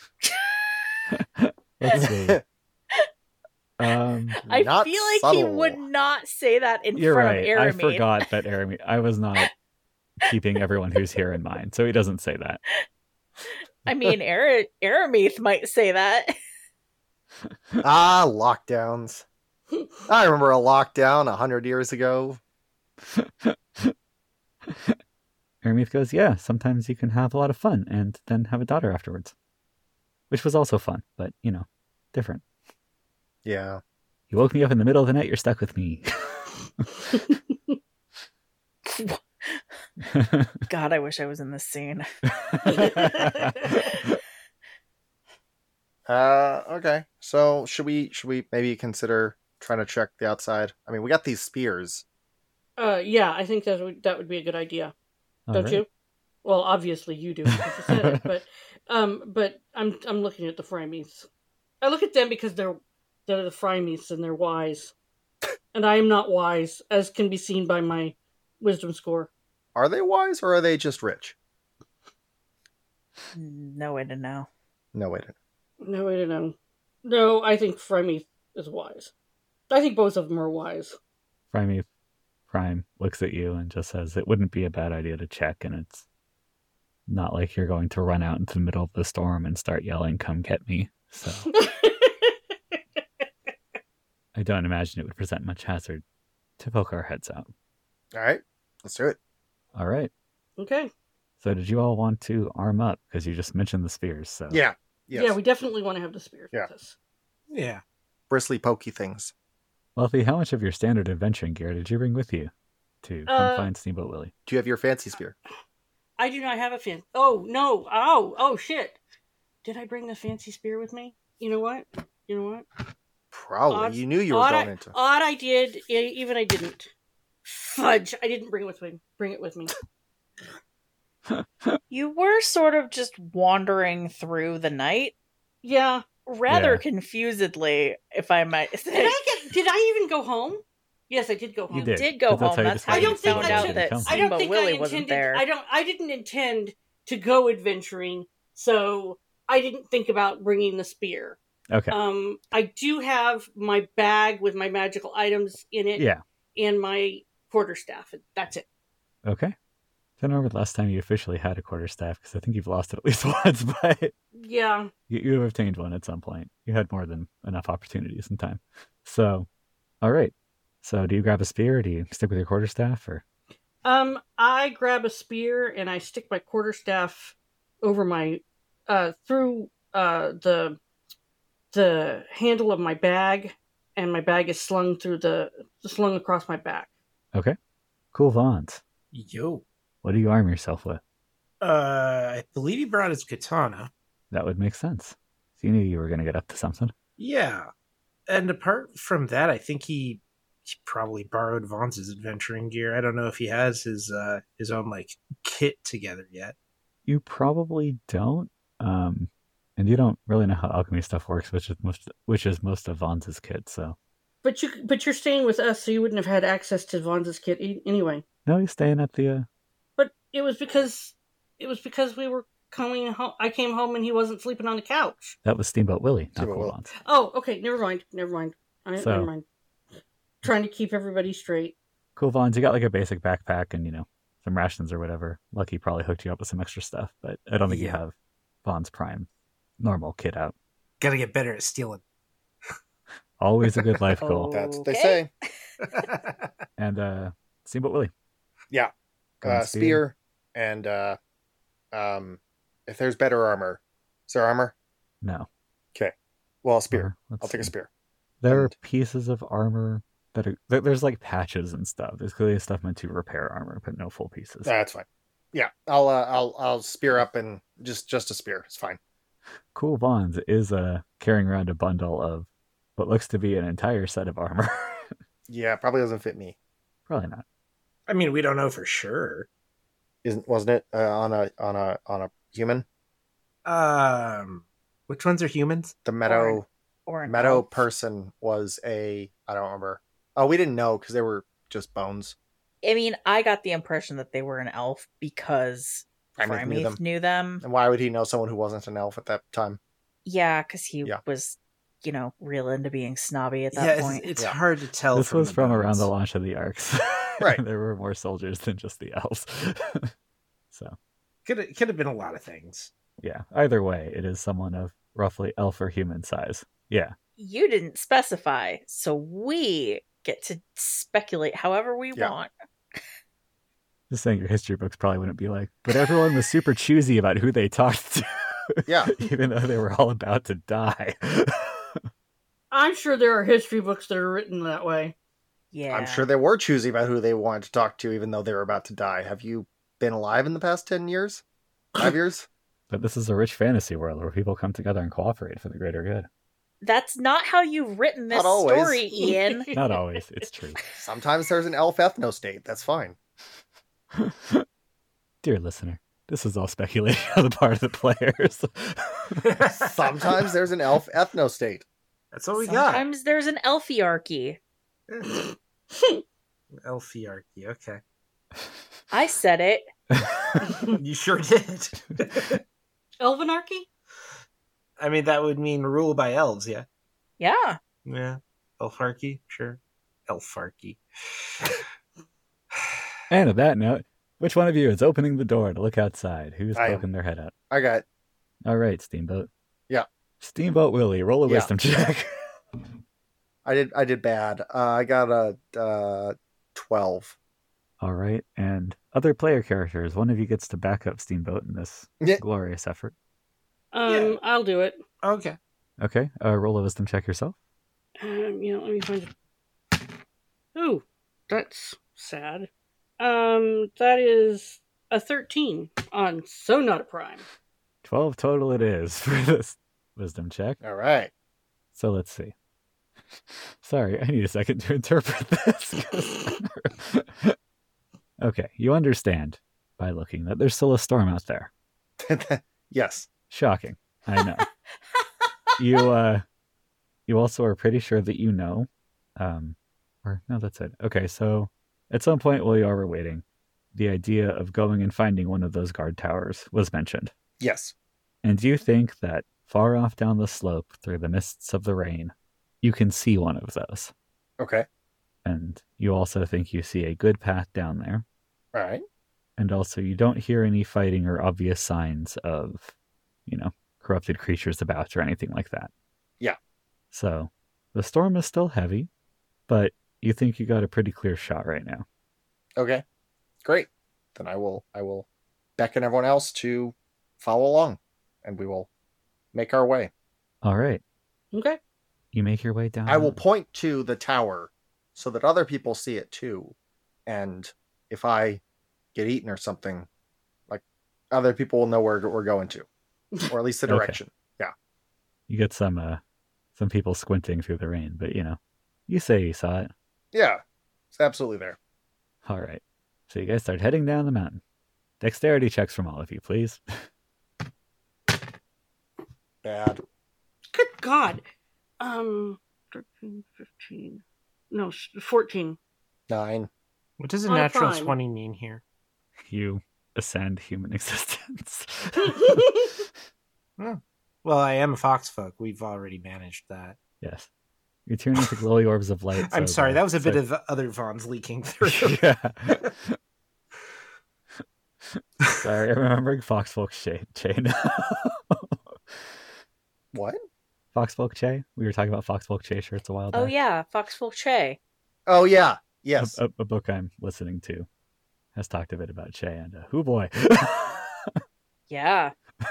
Let's see. Um, I Not feel like he subtle. would not say that in you're front right. of I Arameath. forgot that Arameath. I was not keeping everyone who's here in mind, so he doesn't say that. I mean, Ara- Arameath might say that. Ah, lockdowns. I remember a lockdown a hundred years ago. Arameath goes, yeah, sometimes you can have a lot of fun and then have a daughter afterwards. Which was also fun, but, you know, different. Yeah. You woke me up in the middle of the night, you're stuck with me. God, I wish I was in this scene. uh, okay. So should we should we maybe consider trying to check the outside? I mean, we got these spears. Uh, yeah, I think that would that would be a good idea. All Don't right. you? Well, obviously you do, because you said it. But, um, but I'm I'm looking at the Frymeaths. I look at them because they're they're the Frymeaths and they're wise, and I am not wise, as can be seen by my wisdom score. Are they wise or are they just rich? No way to know. No way to. No way to know. No, I think Frymeath is wise. I think both of them are wise. Prime, Prime looks at you and just says, it wouldn't be a bad idea to check, and it's not like you're going to run out into the middle of the storm and start yelling, come get me. So I don't imagine it would present much hazard to poke our heads out. All right, let's do it. All right. Okay. So did you all want to arm up? Because you just mentioned the spears. So Yeah. Yes. Yeah, we definitely want to have the spears Yeah. with us. Yeah. Bristly, pokey things. Wealthy, how much of your standard adventuring gear did you bring with you to come Uh, find Steamboat Willie? Do you have your fancy spear? I do not have a fan. Oh, no. Oh, oh, shit. Did I bring the fancy spear with me? You know what? You know what? Probably. Odds- you knew you were odd going I, into. Odd I did, e- even I didn't. Fudge. I didn't bring it with me. Bring it with me. You were sort of just wandering through the night, Yeah. rather Yeah. confusedly, if I might Did say. I get? Did I even go home? Yes, I did go home. You did. did go 'cause that's home. how you That's how decided you to found Steamboat out Willie that- comes. I don't Steamboat think Willie I wasn't intended. there. I don't. I didn't intend to go adventuring, so I didn't think about bringing the spear. Okay. Um, I do have my bag with my magical items in it, Yeah. and my quarterstaff. and That's it. Okay. I don't remember the last time you officially had a quarterstaff, because I think you've lost it at least once, but Yeah. you, you have obtained one at some point. You had more than enough opportunities and time. So, all right. So do you grab a spear, or do you stick with your quarterstaff, or? Um, I grab a spear and I stick my quarterstaff over my, uh, through uh the the handle of my bag, and my bag is slung through the slung across my back. Okay. Cool, Vons. Yo. What do you arm yourself with? Uh, I believe he brought his katana. That would make sense. So you knew you were going to get up to something. Yeah. And apart from that, I think he, he probably borrowed Vaughn's adventuring gear. I don't know if he has his uh his own like kit together yet. You probably don't. Um, and you don't really know how alchemy stuff works, which is most which is most of Vaughn's kit. So But you, but you're staying with us, so you wouldn't have had access to Vaughn's kit e- anyway. no, he's staying at the. Uh... But it was because it was because we were coming home. I came home and he wasn't sleeping on the couch. That was Steamboat Willie, not Steamboat Cool Willie. Vons. Oh, okay. Never mind. Never mind. I, So- never mind. Trying to keep everybody straight. Cool Vons, you got like a basic backpack and you know some rations or whatever. Lucky probably hooked you up with some extra stuff, but I don't think you Yeah. have Vons Prime normal kit out. Gotta get better at stealing. Always a good life goal. That's what they Okay. say. And uh, Steamboat Willie. Yeah. Go on, Uh, spear and uh, um, if there's better armor, is there armor? No. Well, a spear. Or, let's I'll take a see. spear. There are And- pieces of armor that are there- there's like patches and stuff. There's clearly stuff meant to repair armor, but no full pieces. That's fine. Yeah, I'll uh, I'll I'll spear up and just just a spear. It's fine. Cool Vons is uh, carrying around a bundle of what looks to be an entire set of armor. Yeah, probably doesn't fit me. Probably not. I mean, we don't know for sure. Isn't wasn't it uh, on a on a on a human? Um, which ones are humans? The meadow Or an meadow elf. person was a I don't remember. Oh, we didn't know because they were just bones. I mean, I got the impression that they were an elf because Frymeath knew Frymeath them. knew them. And why would he know someone who wasn't an elf at that time? Yeah, because he Yeah. was, you know, real into being snobby at that yeah, it's, point. it's Yeah. hard to tell. This from was the from around bones. the launch of the arcs. Right. There were more soldiers than just the elves. So, Could could have been a lot of things. yeah. Either way, it is someone of roughly elf or human size. Yeah. You didn't specify, so we get to speculate however we Yeah. want. Just saying your history books probably wouldn't be like, but everyone was super choosy about who they talked to. Yeah. Even though they were all about to die. I'm sure there are history books that are written that way. Yeah. I'm sure they were choosy about who they wanted to talk to, even though they were about to die. Have you been alive in the past ten years? Five years? But this is a rich fantasy world where people come together and cooperate for the greater good. That's not how you've written this Not always. story, Ian. Not always. It's true. Sometimes there's an elf ethno state. That's fine. Dear listener, this is all speculation on the part of the players. Sometimes there's an elf ethno state. That's what we got. Sometimes there's an elfiarchy. Elfiarchy, okay. I said it. You sure did. Elvenarchy? I mean, that would mean rule by elves, yeah? Yeah. Yeah. Elfarchy, sure. Elfarchy. And on that note, which one of you is opening the door to look outside? Who's I am. poking their head out? I got All right, Steamboat. Yeah. Steamboat Willie, roll a Yeah. wisdom check. I did I did bad. Uh, I got a uh, twelve. All right, and other player characters, one of you gets to back up Steamboat in this Yeah. glorious effort. Um, Yeah. I'll do it. Okay. Okay, uh, roll a wisdom check yourself. Um, yeah, let me find it. Ooh, that's sad. Um, that is a thirteen on So Not a Prime. twelve total it is for this wisdom check. All right. So let's see. Sorry, I need a second to interpret this. 'cause- Okay, you understand by looking that there's still a storm out there. Yes. Shocking. I know. you uh you also are pretty sure that you know. Um or no, that's it. Okay, so at some point while you were waiting, the idea of going and finding one of those guard towers was mentioned. Yes. And you think that far off down the slope through the mists of the rain, you can see one of those. Okay. And you also think you see a good path down there. All right. And also you don't hear any fighting or obvious signs of, you know, corrupted creatures about or anything like that. Yeah. So the storm is still heavy, but you think you got a pretty clear shot right now. Okay. Great. Then I will I will beckon everyone else to follow along, and we will make our way. All right. Okay. You make your way down. I will point to the tower so that other people see it too. And if I get eaten or something, like, other people will know where we're going to, or at least the Okay. direction. Yeah. You get some uh some people squinting through the rain, but you know, you say you saw it. Yeah. It's absolutely there. All right. So you guys start heading down the mountain. Dexterity checks from all of you, please. Bad. Good God. Um, thirteen, fifteen. No, s- fourteen. Nine. What does a On a natural prime. twenty mean here? You ascend human existence. Well, I am a foxfolk. We've already managed that. Yes. You turn into glowy orbs of light. I'm so sorry, the- that was a bit so- of other Vons leaking through. yeah. Sorry, I'm remembering Foxfolk Che, che now. What? Foxfolk Che? We were talking about Foxfolk Che shirts a while back. Oh yeah, Foxfolk Che. Oh, yeah. Yes. A, a, a book I'm listening to has talked a bit about Che, and uh, who boy. Yeah.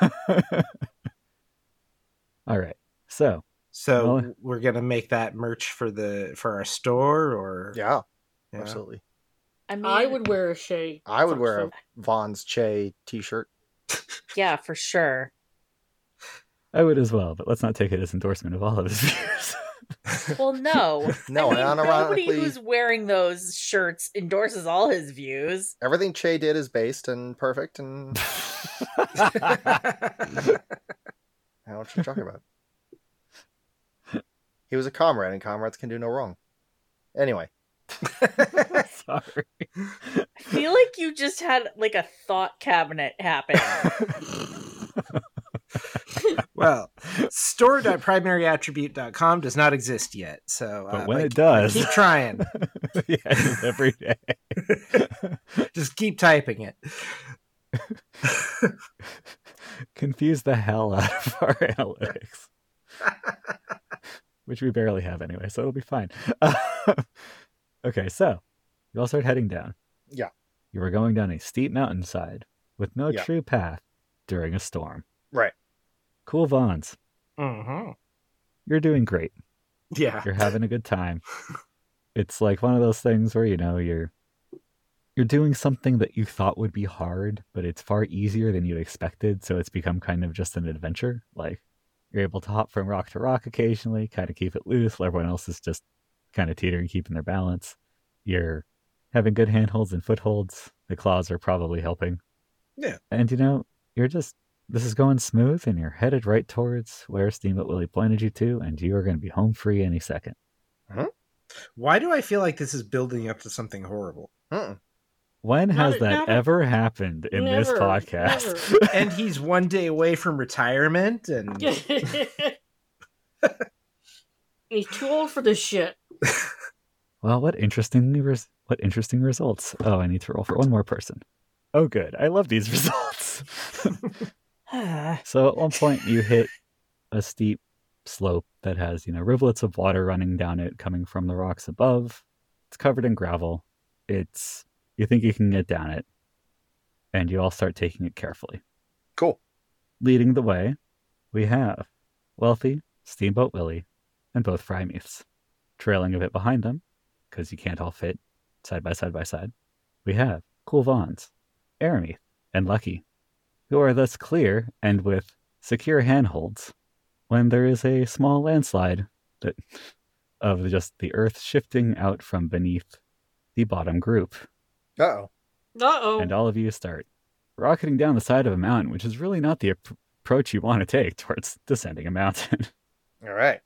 All right. So, So Well- we're gonna make that merch for the for our store, or Yeah, Yeah. absolutely. I mean, I would wear a Shay. I would wear a Foxfolk. Vaughn's Che t-shirt. yeah, for sure. I would as well, but let's not take it as endorsement of all of his views. Well, no. No, I mean, nobody unironically, who's wearing those shirts endorses all his views. everything Che did is based and perfect, and how much you talking about? He was a comrade, and comrades can do no wrong. Anyway, Sorry. I feel like you just had like a thought cabinet happen. well, store dot primary attribute dot com does not exist yet. So, But uh, when but it does, keep trying. yes, every day. Just keep typing it. Confuse the hell out of our analytics, which we barely have anyway, so it'll be fine. Okay, so you all start heading down. Yeah. You were going down a steep mountainside with no Yeah. true path during a storm. Right. Cool Vons. Mm-hmm. You're doing great. Yeah. You're having a good time. It's like one of those things where, you know, you're you're doing something that you thought would be hard, but it's far easier than you expected, so it's become kind of just an adventure. Like, you're able to hop from rock to rock occasionally, kind of keep it loose, while everyone else is just kind of teetering, keeping their balance. You're having good handholds and footholds. The claws are probably helping. Yeah. And, you know, you're just, this is going smooth, and you're headed right towards where Steamboat Willie pointed you to, and you are going to be home free any second. Why do I feel like this is building up to something horrible? Mm-mm. When Not- has that never. ever happened in this Never, podcast? And he's one day away from retirement, and He's too old for this shit. Well, what interesting res- what interesting results. Oh, I need to roll for one more person. Oh, good. I love these results. So at one point you hit a steep slope that has, you know, rivulets of water running down it coming from the rocks above. It's covered in gravel. It's, you think you can get down it, and you all start taking it carefully. Cool. Leading the way, we have Wealthy, Steamboat Willie, and both Frymeaths. Trailing a bit behind them, because you can't all fit side by side by side, we have Cool Vons, Arameath, and Lucky, who are thus clear and with secure handholds when there is a small landslide that of just the earth shifting out from beneath the bottom group. Uh-oh. Uh-oh. And all of you start rocketing down the side of a mountain, which is really not the ap- approach you want to take towards descending a mountain. All right.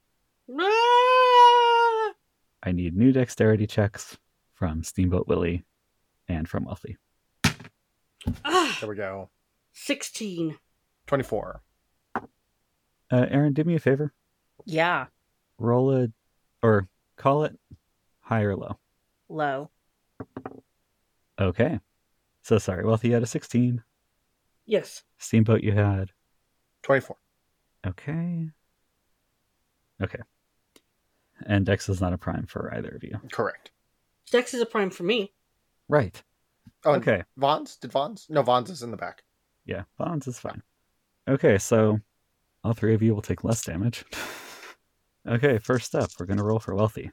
Ah! I need new dexterity checks from Steamboat Willie and from Wealthy. Ah, There we go. sixteen. twenty-four. Uh, Aaron, do me a favor. Yeah, Roll a, or call it high or low. low. Okay. So sorry, Wealthy, you had a sixteen. Yes. Steamboat, you had. twenty-four. Okay. Okay. And Dex is not a prime for either of you. Correct. Dex is a prime for me. Right. Oh, and Okay. Vons? Did Vons? No, Vons is in the back. Yeah, Bonds is fine. Okay, so all three of you will take less damage. Okay, first up, we're going to roll for Wealthy.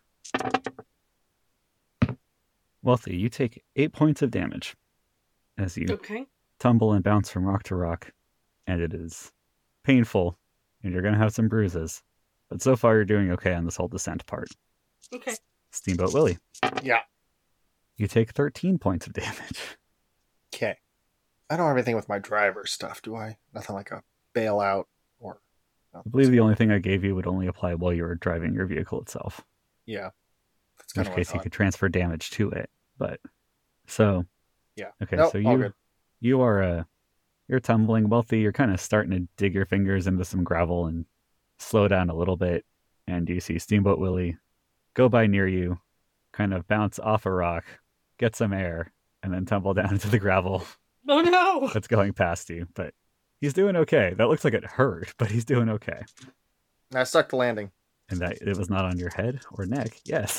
Wealthy, you take eight points of damage as you Okay. tumble and bounce from rock to rock, and it is painful, and you're going to have some bruises. But so far, you're doing okay on this whole descent part. Okay. Steamboat Willie, Yeah. you take thirteen points of damage. Okay. I don't have anything with my driver stuff, do I? Nothing like a bailout or... I believe the only thing I gave you would only apply while you were driving your vehicle itself. Yeah. That's In kind which of case you could transfer damage to it. But so Yeah. okay, Nope, so all you good. you are uh you're tumbling, Wealthy. You're kind of starting to dig your fingers into some gravel and slow down a little bit, and you see Steamboat Willie go by near you, kind of bounce off a rock, get some air, and then tumble down into the gravel Oh no! that's going past you. But he's doing okay. That looks like it hurt, but he's doing okay. I stuck the landing. And that it was not on your head or neck. Yes.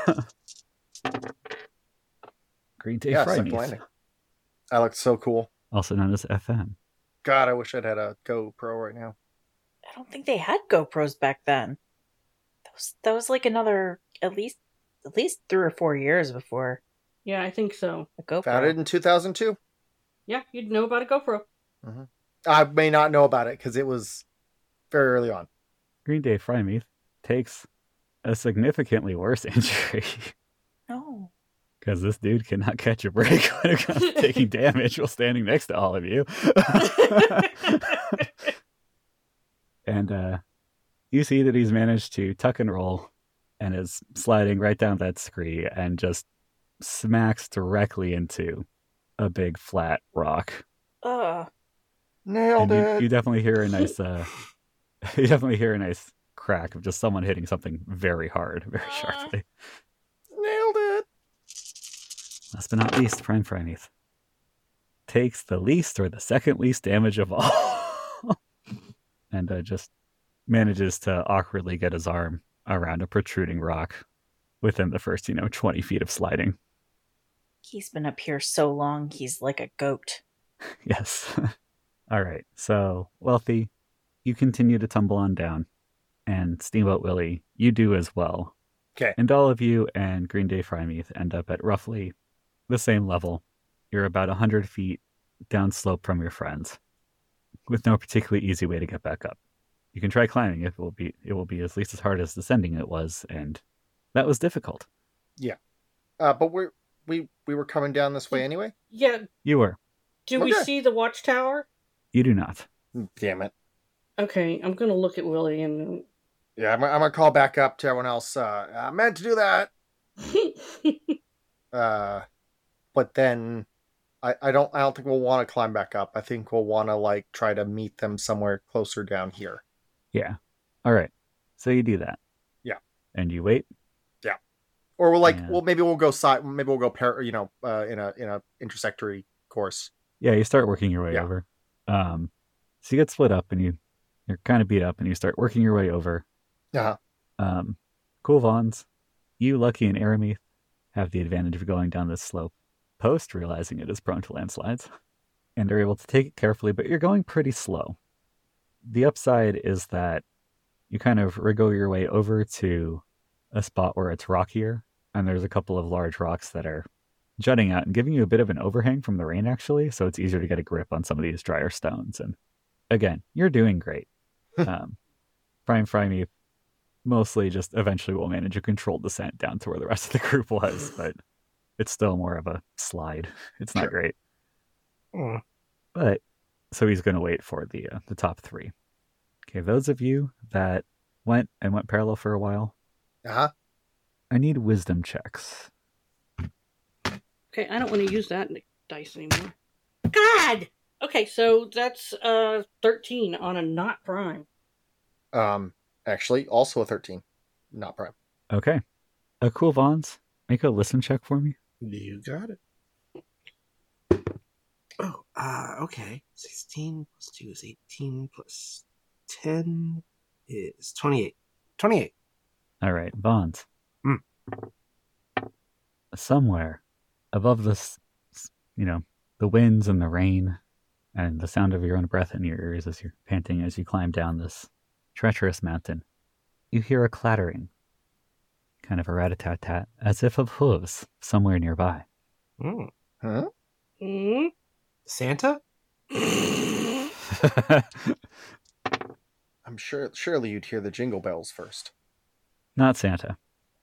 Green Day Yeah, I stuck the Fridays, landing. I looked so cool. also known as F M. God, I wish I'd had a GoPro right now. I don't think they had GoPros back then. That was that was like another at least at least three or four years before Yeah, I think so. a GoPro. Founded in two thousand two. Yeah, you'd know about a GoPro. I may not know about it because it was very early on. Green Day Frymeath takes a significantly worse injury No. because this dude cannot catch a break when it comes to taking damage while standing next to all of you. And uh, you see that he's managed to tuck and roll and is sliding right down that scree and just smacks directly into a big flat rock. Ugh. Nailed And you, it. you definitely hear a nice, uh, you definitely hear a nice crack of just someone hitting something very hard, very sharply. Nailed it. Last but not least, Prime Frymeath takes the least or the second least damage of all, and uh, just manages to awkwardly get his arm around a protruding rock within the first, you know, twenty feet of sliding. He's been up here so long, he's like a goat. Yes. All right. So, Wealthy, you continue to tumble on down. And Steamboat Willie, you do as well. Okay. And all of you and Green Day Frymeath end up at roughly the same level. You're about one hundred feet downslope from your friends, with no particularly easy way to get back up. You can try climbing. It will be it will be at least as hard as descending it was, and that was difficult. Yeah. Uh, but we're, we we were coming down this way anyway? Yeah. You were. Do we Okay. see the watchtower? You do not. Damn it. Okay, I'm gonna look at Willie and. Yeah, I'm, I'm going to call back up to everyone else. Uh, I meant to do that. Uh, but then I, I don't I don't think we'll want to climb back up. I think we'll want to like try to meet them somewhere closer down here. Yeah. All right. So you do that. Yeah. And you wait. Or we'll like Yeah. well maybe we'll go side maybe we'll go par you know uh, in a in a intersectory course. Yeah, you start working your way Yeah. over. Um, so you get split up, and you you're kind of beat up, and you start working your way over. Uh-huh. Um, cool Vons, you, Lucky, and Arameath have the advantage of going down this slope, post realizing it is prone to landslides, and are able to take it carefully, but you're going pretty slow. The upside is that you kind of wriggle your way over to a spot where it's rockier, and there's a couple of large rocks that are jutting out and giving you a bit of an overhang from the rain, actually, so it's easier to get a grip on some of these drier stones. And again, you're doing great. um, Prime Frymeath mostly just eventually will manage a controlled descent down to where the rest of the group was, but it's still more of a slide. It's not Sure. great. Mm. But, so he's going to wait for the uh, the top three. Okay, those of you that went and went parallel for a while, Uh-huh. I need wisdom checks. Okay, I don't want to use that dice anymore. God! Okay, so that's uh thirteen on a not prime. Um actually also a thirteen. Not prime. Okay. Uh, cool Vons, make a listen check for me. You got it. Oh, uh, okay. sixteen plus two is eighteen plus ten is twenty-eight. twenty-eight. All right, Vons. Hmm. Somewhere above this, you know, the winds and the rain and the sound of your own breath in your ears as you're panting as you climb down this treacherous mountain, you hear a clattering, kind of a rat-a-tat-tat, as if of hooves somewhere nearby. Mm. Huh? Mm? Santa? I'm sure surely you'd hear the jingle bells first. Not Santa.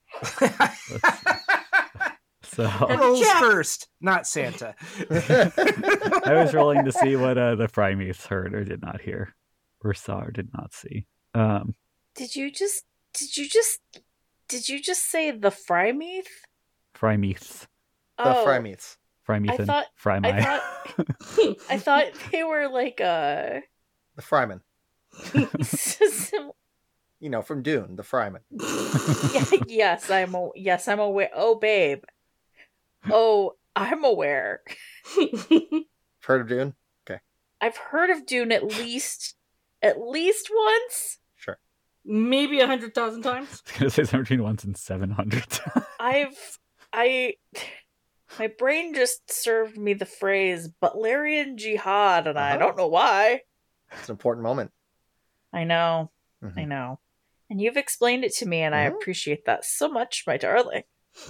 So Rolls Jeff! first, not Santa. I was rolling to see what uh, the Frymeaths heard or did not hear, or saw or did not see. Um, Did you just did you just did you just say the Frymeath? Frymeaths, The Frymeaths. Frymeathan, I thought- Frymy. I thought I thought they were like uh The Fryman. sim- You know, from Dune, the Fryman. yeah, yes, I'm a- yes, I'm aware. Oh, babe. Oh, I'm aware. Heard of Dune? I've heard of Dune at least at least once. Sure. Maybe a hundred thousand times. I was gonna say somewhere between once and seven hundred. I've I my brain just served me the phrase Butlerian Jihad, and I Uh-huh. don't know why. It's an important moment. I know, Mhm. I know. And you've explained it to me, and I Mhm. appreciate that so much, my darling.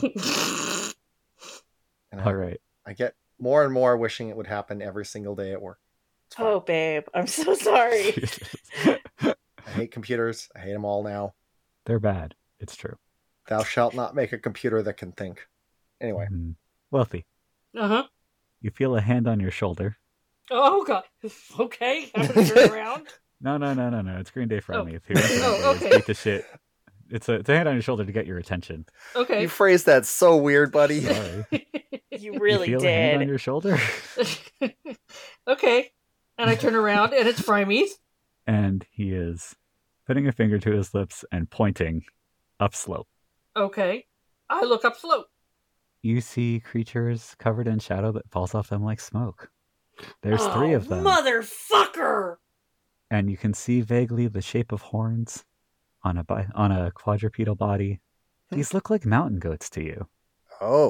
And I, All right. I get more and more wishing it would happen every single day at work. It's fine. Oh, babe, I'm so sorry. I hate computers. I hate them all now. They're bad. It's true. Thou shalt not make a computer that can think. Anyway. Mhm. Wealthy, Uh huh. you feel a hand on your shoulder. Oh god. Okay, I'm gonna turn around. No, no, no, no, no. It's Green Day Frymeath. Who Oh, is okay. beat the shit. It's a, it's a hand on your shoulder to get your attention. Okay. You phrased that so weird, buddy. Sorry. You really you feel a hand on did. your shoulder? Okay. And I turn around and it's Frymeath. And he is putting a finger to his lips and pointing upslope. Okay. I look up slope. You see creatures covered in shadow that falls off them like smoke. There's three Oh, of them. Motherfucker! And you can see vaguely the shape of horns on a bi- on a quadrupedal body. These look like mountain goats to you. Oh.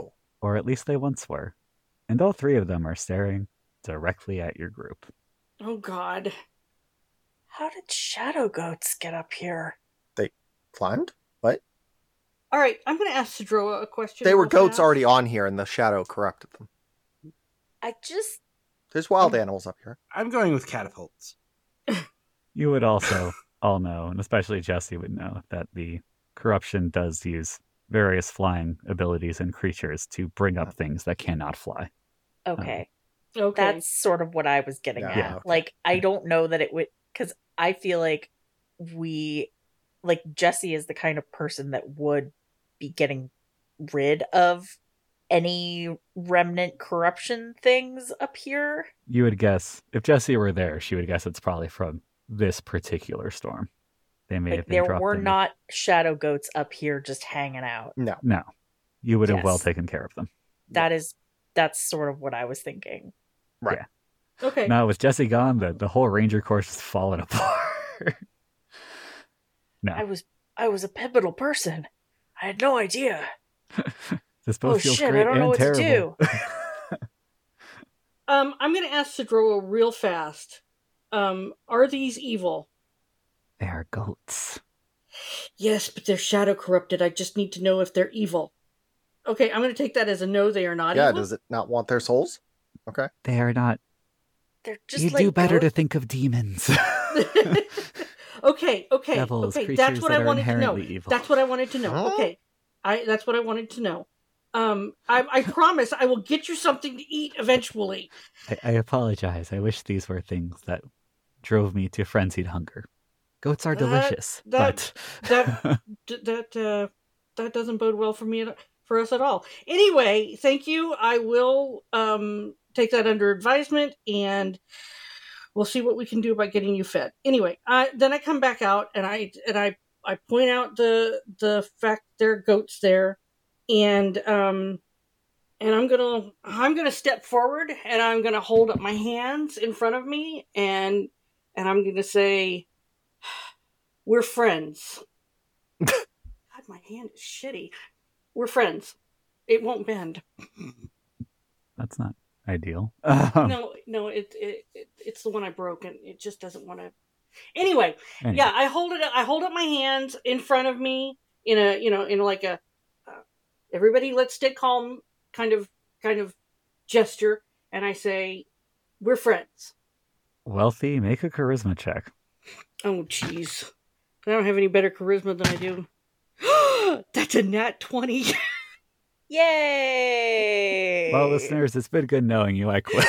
Or at least they once were. And all three of them are staring directly at your group. Oh, God. How did shadow goats get up here? They climbed? What? All right, I'm going to ask Sidroa a question. They were real goats fast. already on here, and the shadow corrupted them. I just... There's wild animals up here. I'm going with catapults. You would also all know, and especially Jesse would know, that the corruption does use various flying abilities and creatures to bring up things that cannot fly. Okay. Okay. That's sort of what I was getting Yeah, at. okay. Like, I don't know that it would... Because I feel like we... Like, Jesse is the kind of person that would be getting rid of any remnant corruption things up here. You would guess, if Jesse were there, she would guess it's probably from this particular storm. They may Like, have been there dropped were in the- not shadow goats up here just hanging out. No. No. You would have well Yes. taken care of them. That is... That's sort of what I was thinking. Right. Yeah. Okay. Now, with Jesse gone, the, the whole Ranger course is falling apart. No. I was... I was a pivotal person. I had no idea. This both Oh, feels shit, I great don't know and what to terrible. Um, I'm going to ask Sidroa real fast. Um, are these evil? They are goats. Yes, but they're shadow corrupted. I just need to know if they're evil. Okay, I'm going to take that as a no, they are not Yeah, evil. does it not want their souls? Okay. They are not. They're just You like do better to goats. think of demons. okay, okay, Devils, okay. creatures That's what that I are wanted to know. inherently evil. That's what I wanted to know. Huh? Okay, I that's what I wanted to know. Um, I, I promise I will get you something to eat eventually. I, I apologize. I wish these were things that drove me to frenzied hunger. Goats are That- delicious, that- but that- D- that uh, that doesn't bode well for me at, for us at all. Anyway, thank you. I will um take that under advisement, and we'll see what we can do about getting you fed. Anyway, I then I come back out and I and I I point out the the fact there are goats there, and um and I'm gonna I'm gonna step forward and I'm gonna hold up my hands in front of me and and I'm gonna say, "We're friends." God, my hand is shitty. We're friends. It won't bend. that's not ideal. Um, No, no, it, it, it it's the one I broke, and it just doesn't want to. Anyway, anyway, yeah, I hold it. I hold up my hands in front of me in a, you know, in like a, uh, everybody, let's stay calm, kind of, kind of gesture, and I say, "We're friends." Wealthy, make a charisma check. Oh, jeez, I don't have any better charisma than I do. That's a nat twenty. Yay! Well, listeners, it's been good knowing you. I quit.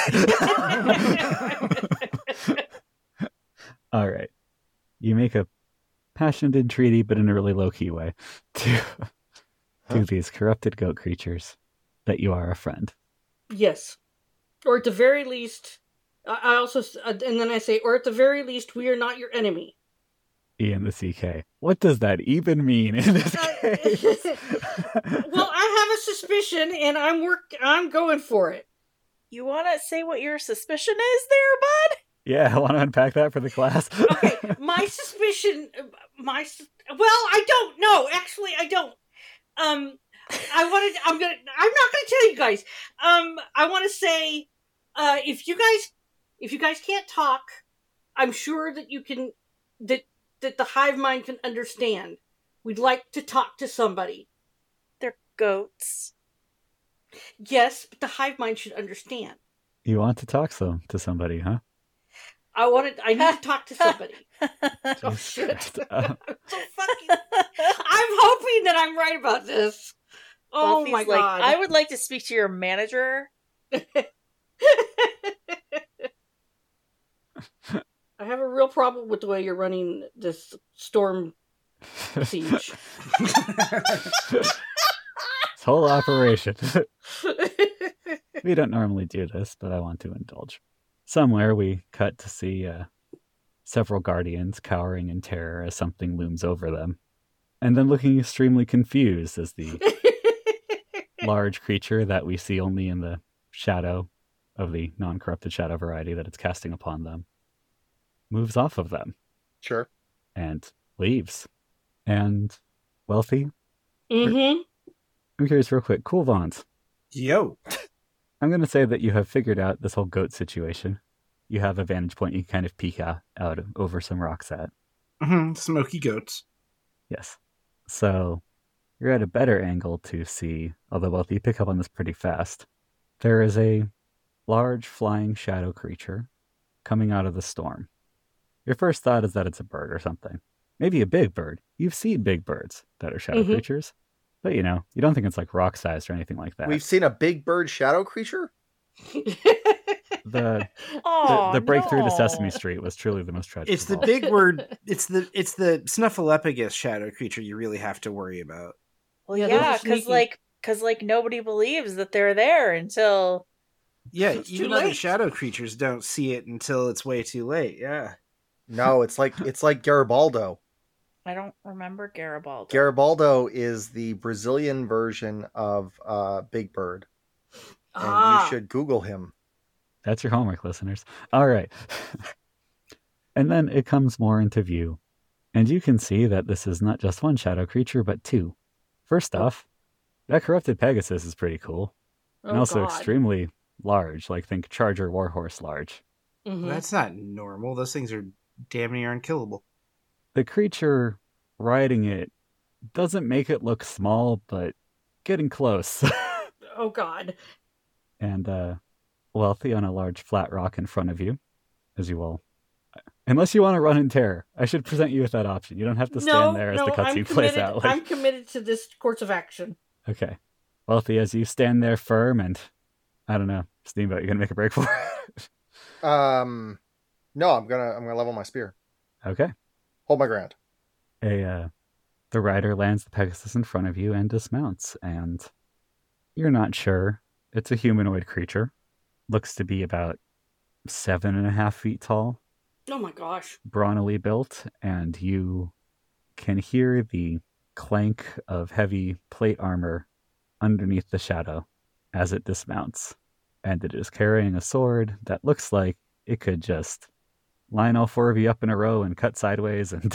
All right. You make a passionate entreaty, but in a really low-key way, to, to these corrupted goat creatures that you are a friend. Yes. Or at the very least, I I also, s- uh, and then I say, or at the very least, we are not your enemy. Ian the C K. What does that even mean in this Uh, case? Well, I have a suspicion, and I'm work. I'm going for it. You want to say what your suspicion is there, bud? Yeah, I want to unpack that for the class. Okay, my suspicion, my sus- well, I don't know. Actually, I don't. Um, I wanted. I'm gonna. I'm not gonna tell you guys. Um, I want to say, uh, if you guys, if you guys can't talk, I'm sure that you can. That that the hive mind can understand. We'd like to talk to somebody. They're goats. Yes, but the hive mind should understand. You want to talk some to somebody, huh? I wanted. I need to talk to somebody. Oh Jesus shit! Christ. Uh, I'm so fucking. I'm hoping that I'm right about this. Oh Buffy's my like, god! I would like to speak to your manager. I have a real problem with the way you're running this storm siege. this whole operation. We don't normally do this, but I want to indulge. Somewhere we cut to see uh, several guardians cowering in terror as something looms over them, and then looking extremely confused as the large creature that we see only in the shadow of the non-corrupted shadow variety that it's casting upon them moves off of them Sure. and leaves. And Wealthy, Mm-hmm. I'm curious real quick, Cool Vons, Yo. I'm going to say that you have figured out this whole goat situation. You have a vantage point you can kind of peek out, out over some rocks at. Mm-hmm. Smoky goats. Yes. So you're at a better angle to see, although both you pick up on this pretty fast. There is a large flying shadow creature coming out of the storm. Your first thought is that it's a bird or something. Maybe a big bird. You've seen big birds that are shadow Mhm. creatures. But, you know, you don't think it's like rock-sized or anything like that. We've seen a big bird shadow creature? The, Oh, the, the breakthrough to no. Sesame Street was truly the most tragic. It's of the all. big word. It's the it's the Snuffleupagus shadow creature you really have to worry about. Well, Yeah, yeah, those are because sneaky. like, because like nobody believes that they're there until Yeah, It's even too other late. shadow creatures don't see it until it's way too late. Yeah. No, it's like it's like Garibaldo. I don't remember Garibaldi. Garibaldo is the Brazilian version of uh, Big Bird, and Ah. you should Google him. That's your homework, listeners. All right. And then it comes more into view. And you can see that this is not just one shadow creature, but two. First off, that corrupted Pegasus is pretty cool. Oh, and also God. extremely large, like think Charger Warhorse large. Mhm. That's not normal. Those things are damn near unkillable. The creature riding it doesn't make it look small, but getting close. Oh, God. and uh, Wealthy on a large flat rock in front of you, as you will. Unless you want to run in terror, I should present you with that option. You don't have to stand no, there as no, the I'm cutscene plays committed. out. Like, I'm committed to this course of action. okay. Wealthy, as you stand there firm and, I don't know, Steamboat, you gonna make a break for it? Um, no, I'm gonna I'm gonna level my spear. Okay. Hold my ground. A uh, the rider lands the Pegasus in front of you and dismounts, and you're not sure. It's a humanoid creature. Looks to be about seven and a half feet tall, Oh, my gosh. brawny built, and you can hear the clank of heavy plate armor underneath the shadow as it dismounts. And it is carrying a sword that looks like it could just line all four of you up in a row and cut sideways and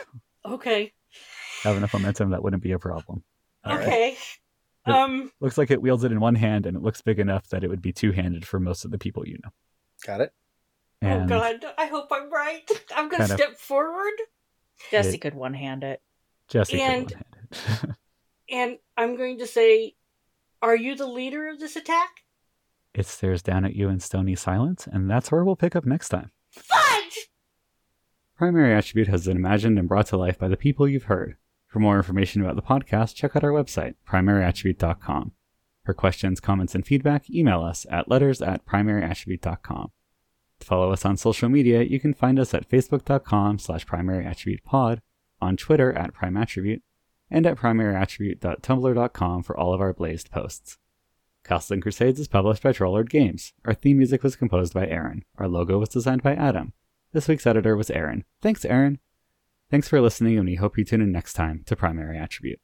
Okay. have enough momentum that wouldn't be a problem. All right. Okay. It- Um. Looks like it wields it in one hand, and it looks big enough that it would be two-handed for most of the people you know. Got it. And Oh, God. I hope I'm right. I'm going to kind of- step forward, Jesse It- could one hand it. Jesse and- could one-handed. and I'm going to say, are you the leader of this attack? It stares down at you in stony silence, and that's where we'll pick up next time. Fudge! Primary Attribute has been imagined and brought to life by the people you've heard. For more information about the podcast, check out our website, primary attribute dot com. For questions, comments, and feedback, email us at letters at primary attribute dot com. To follow us on social media, you can find us at facebook.com slash primaryattributepod, on Twitter at primeattribute, and at primary attribute dot tumblr dot com for all of our blazed posts. Castle and Crusades is published by Trollord Games. Our theme music was composed by Aaron. Our logo was designed by Adam. This week's editor was Aaron. Thanks, Aaron. Thanks for listening, and we hope you tune in next time to Primary Attribute.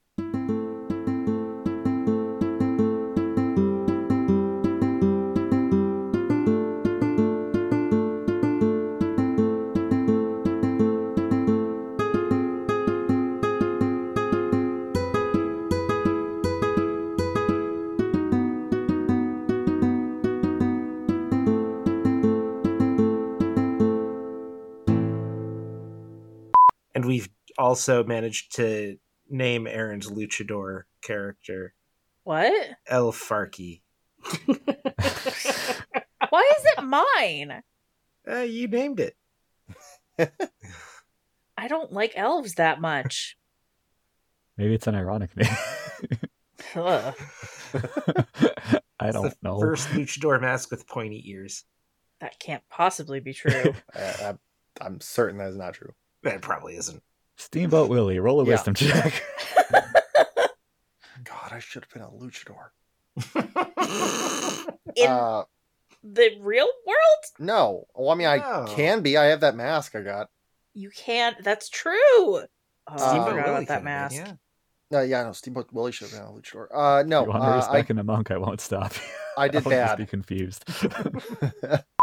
And we've also managed to name Aaron's luchador character What? El Farky. Why is it mine? Uh, you named it. I don't like elves that much. Maybe it's an ironic name. Ugh. I It's don't the know. First luchador mask with pointy ears. That can't possibly be true. I, I, I'm certain that is not true. That probably isn't. Steamboat Willie, roll a Yeah. wisdom check. God, I should have been a luchador. In uh, the real world, no. Well, I mean, I No. can be. I have that mask I got. you can't. That's true. Oh, I Steamboat forgot Willie about could've that been, mask. yeah. No, yeah, I know. Steamboat Willie should have been a luchador. Uh, no, you want uh, to respect I, in a monk, I won't stop you. I did I'll just bad. be confused.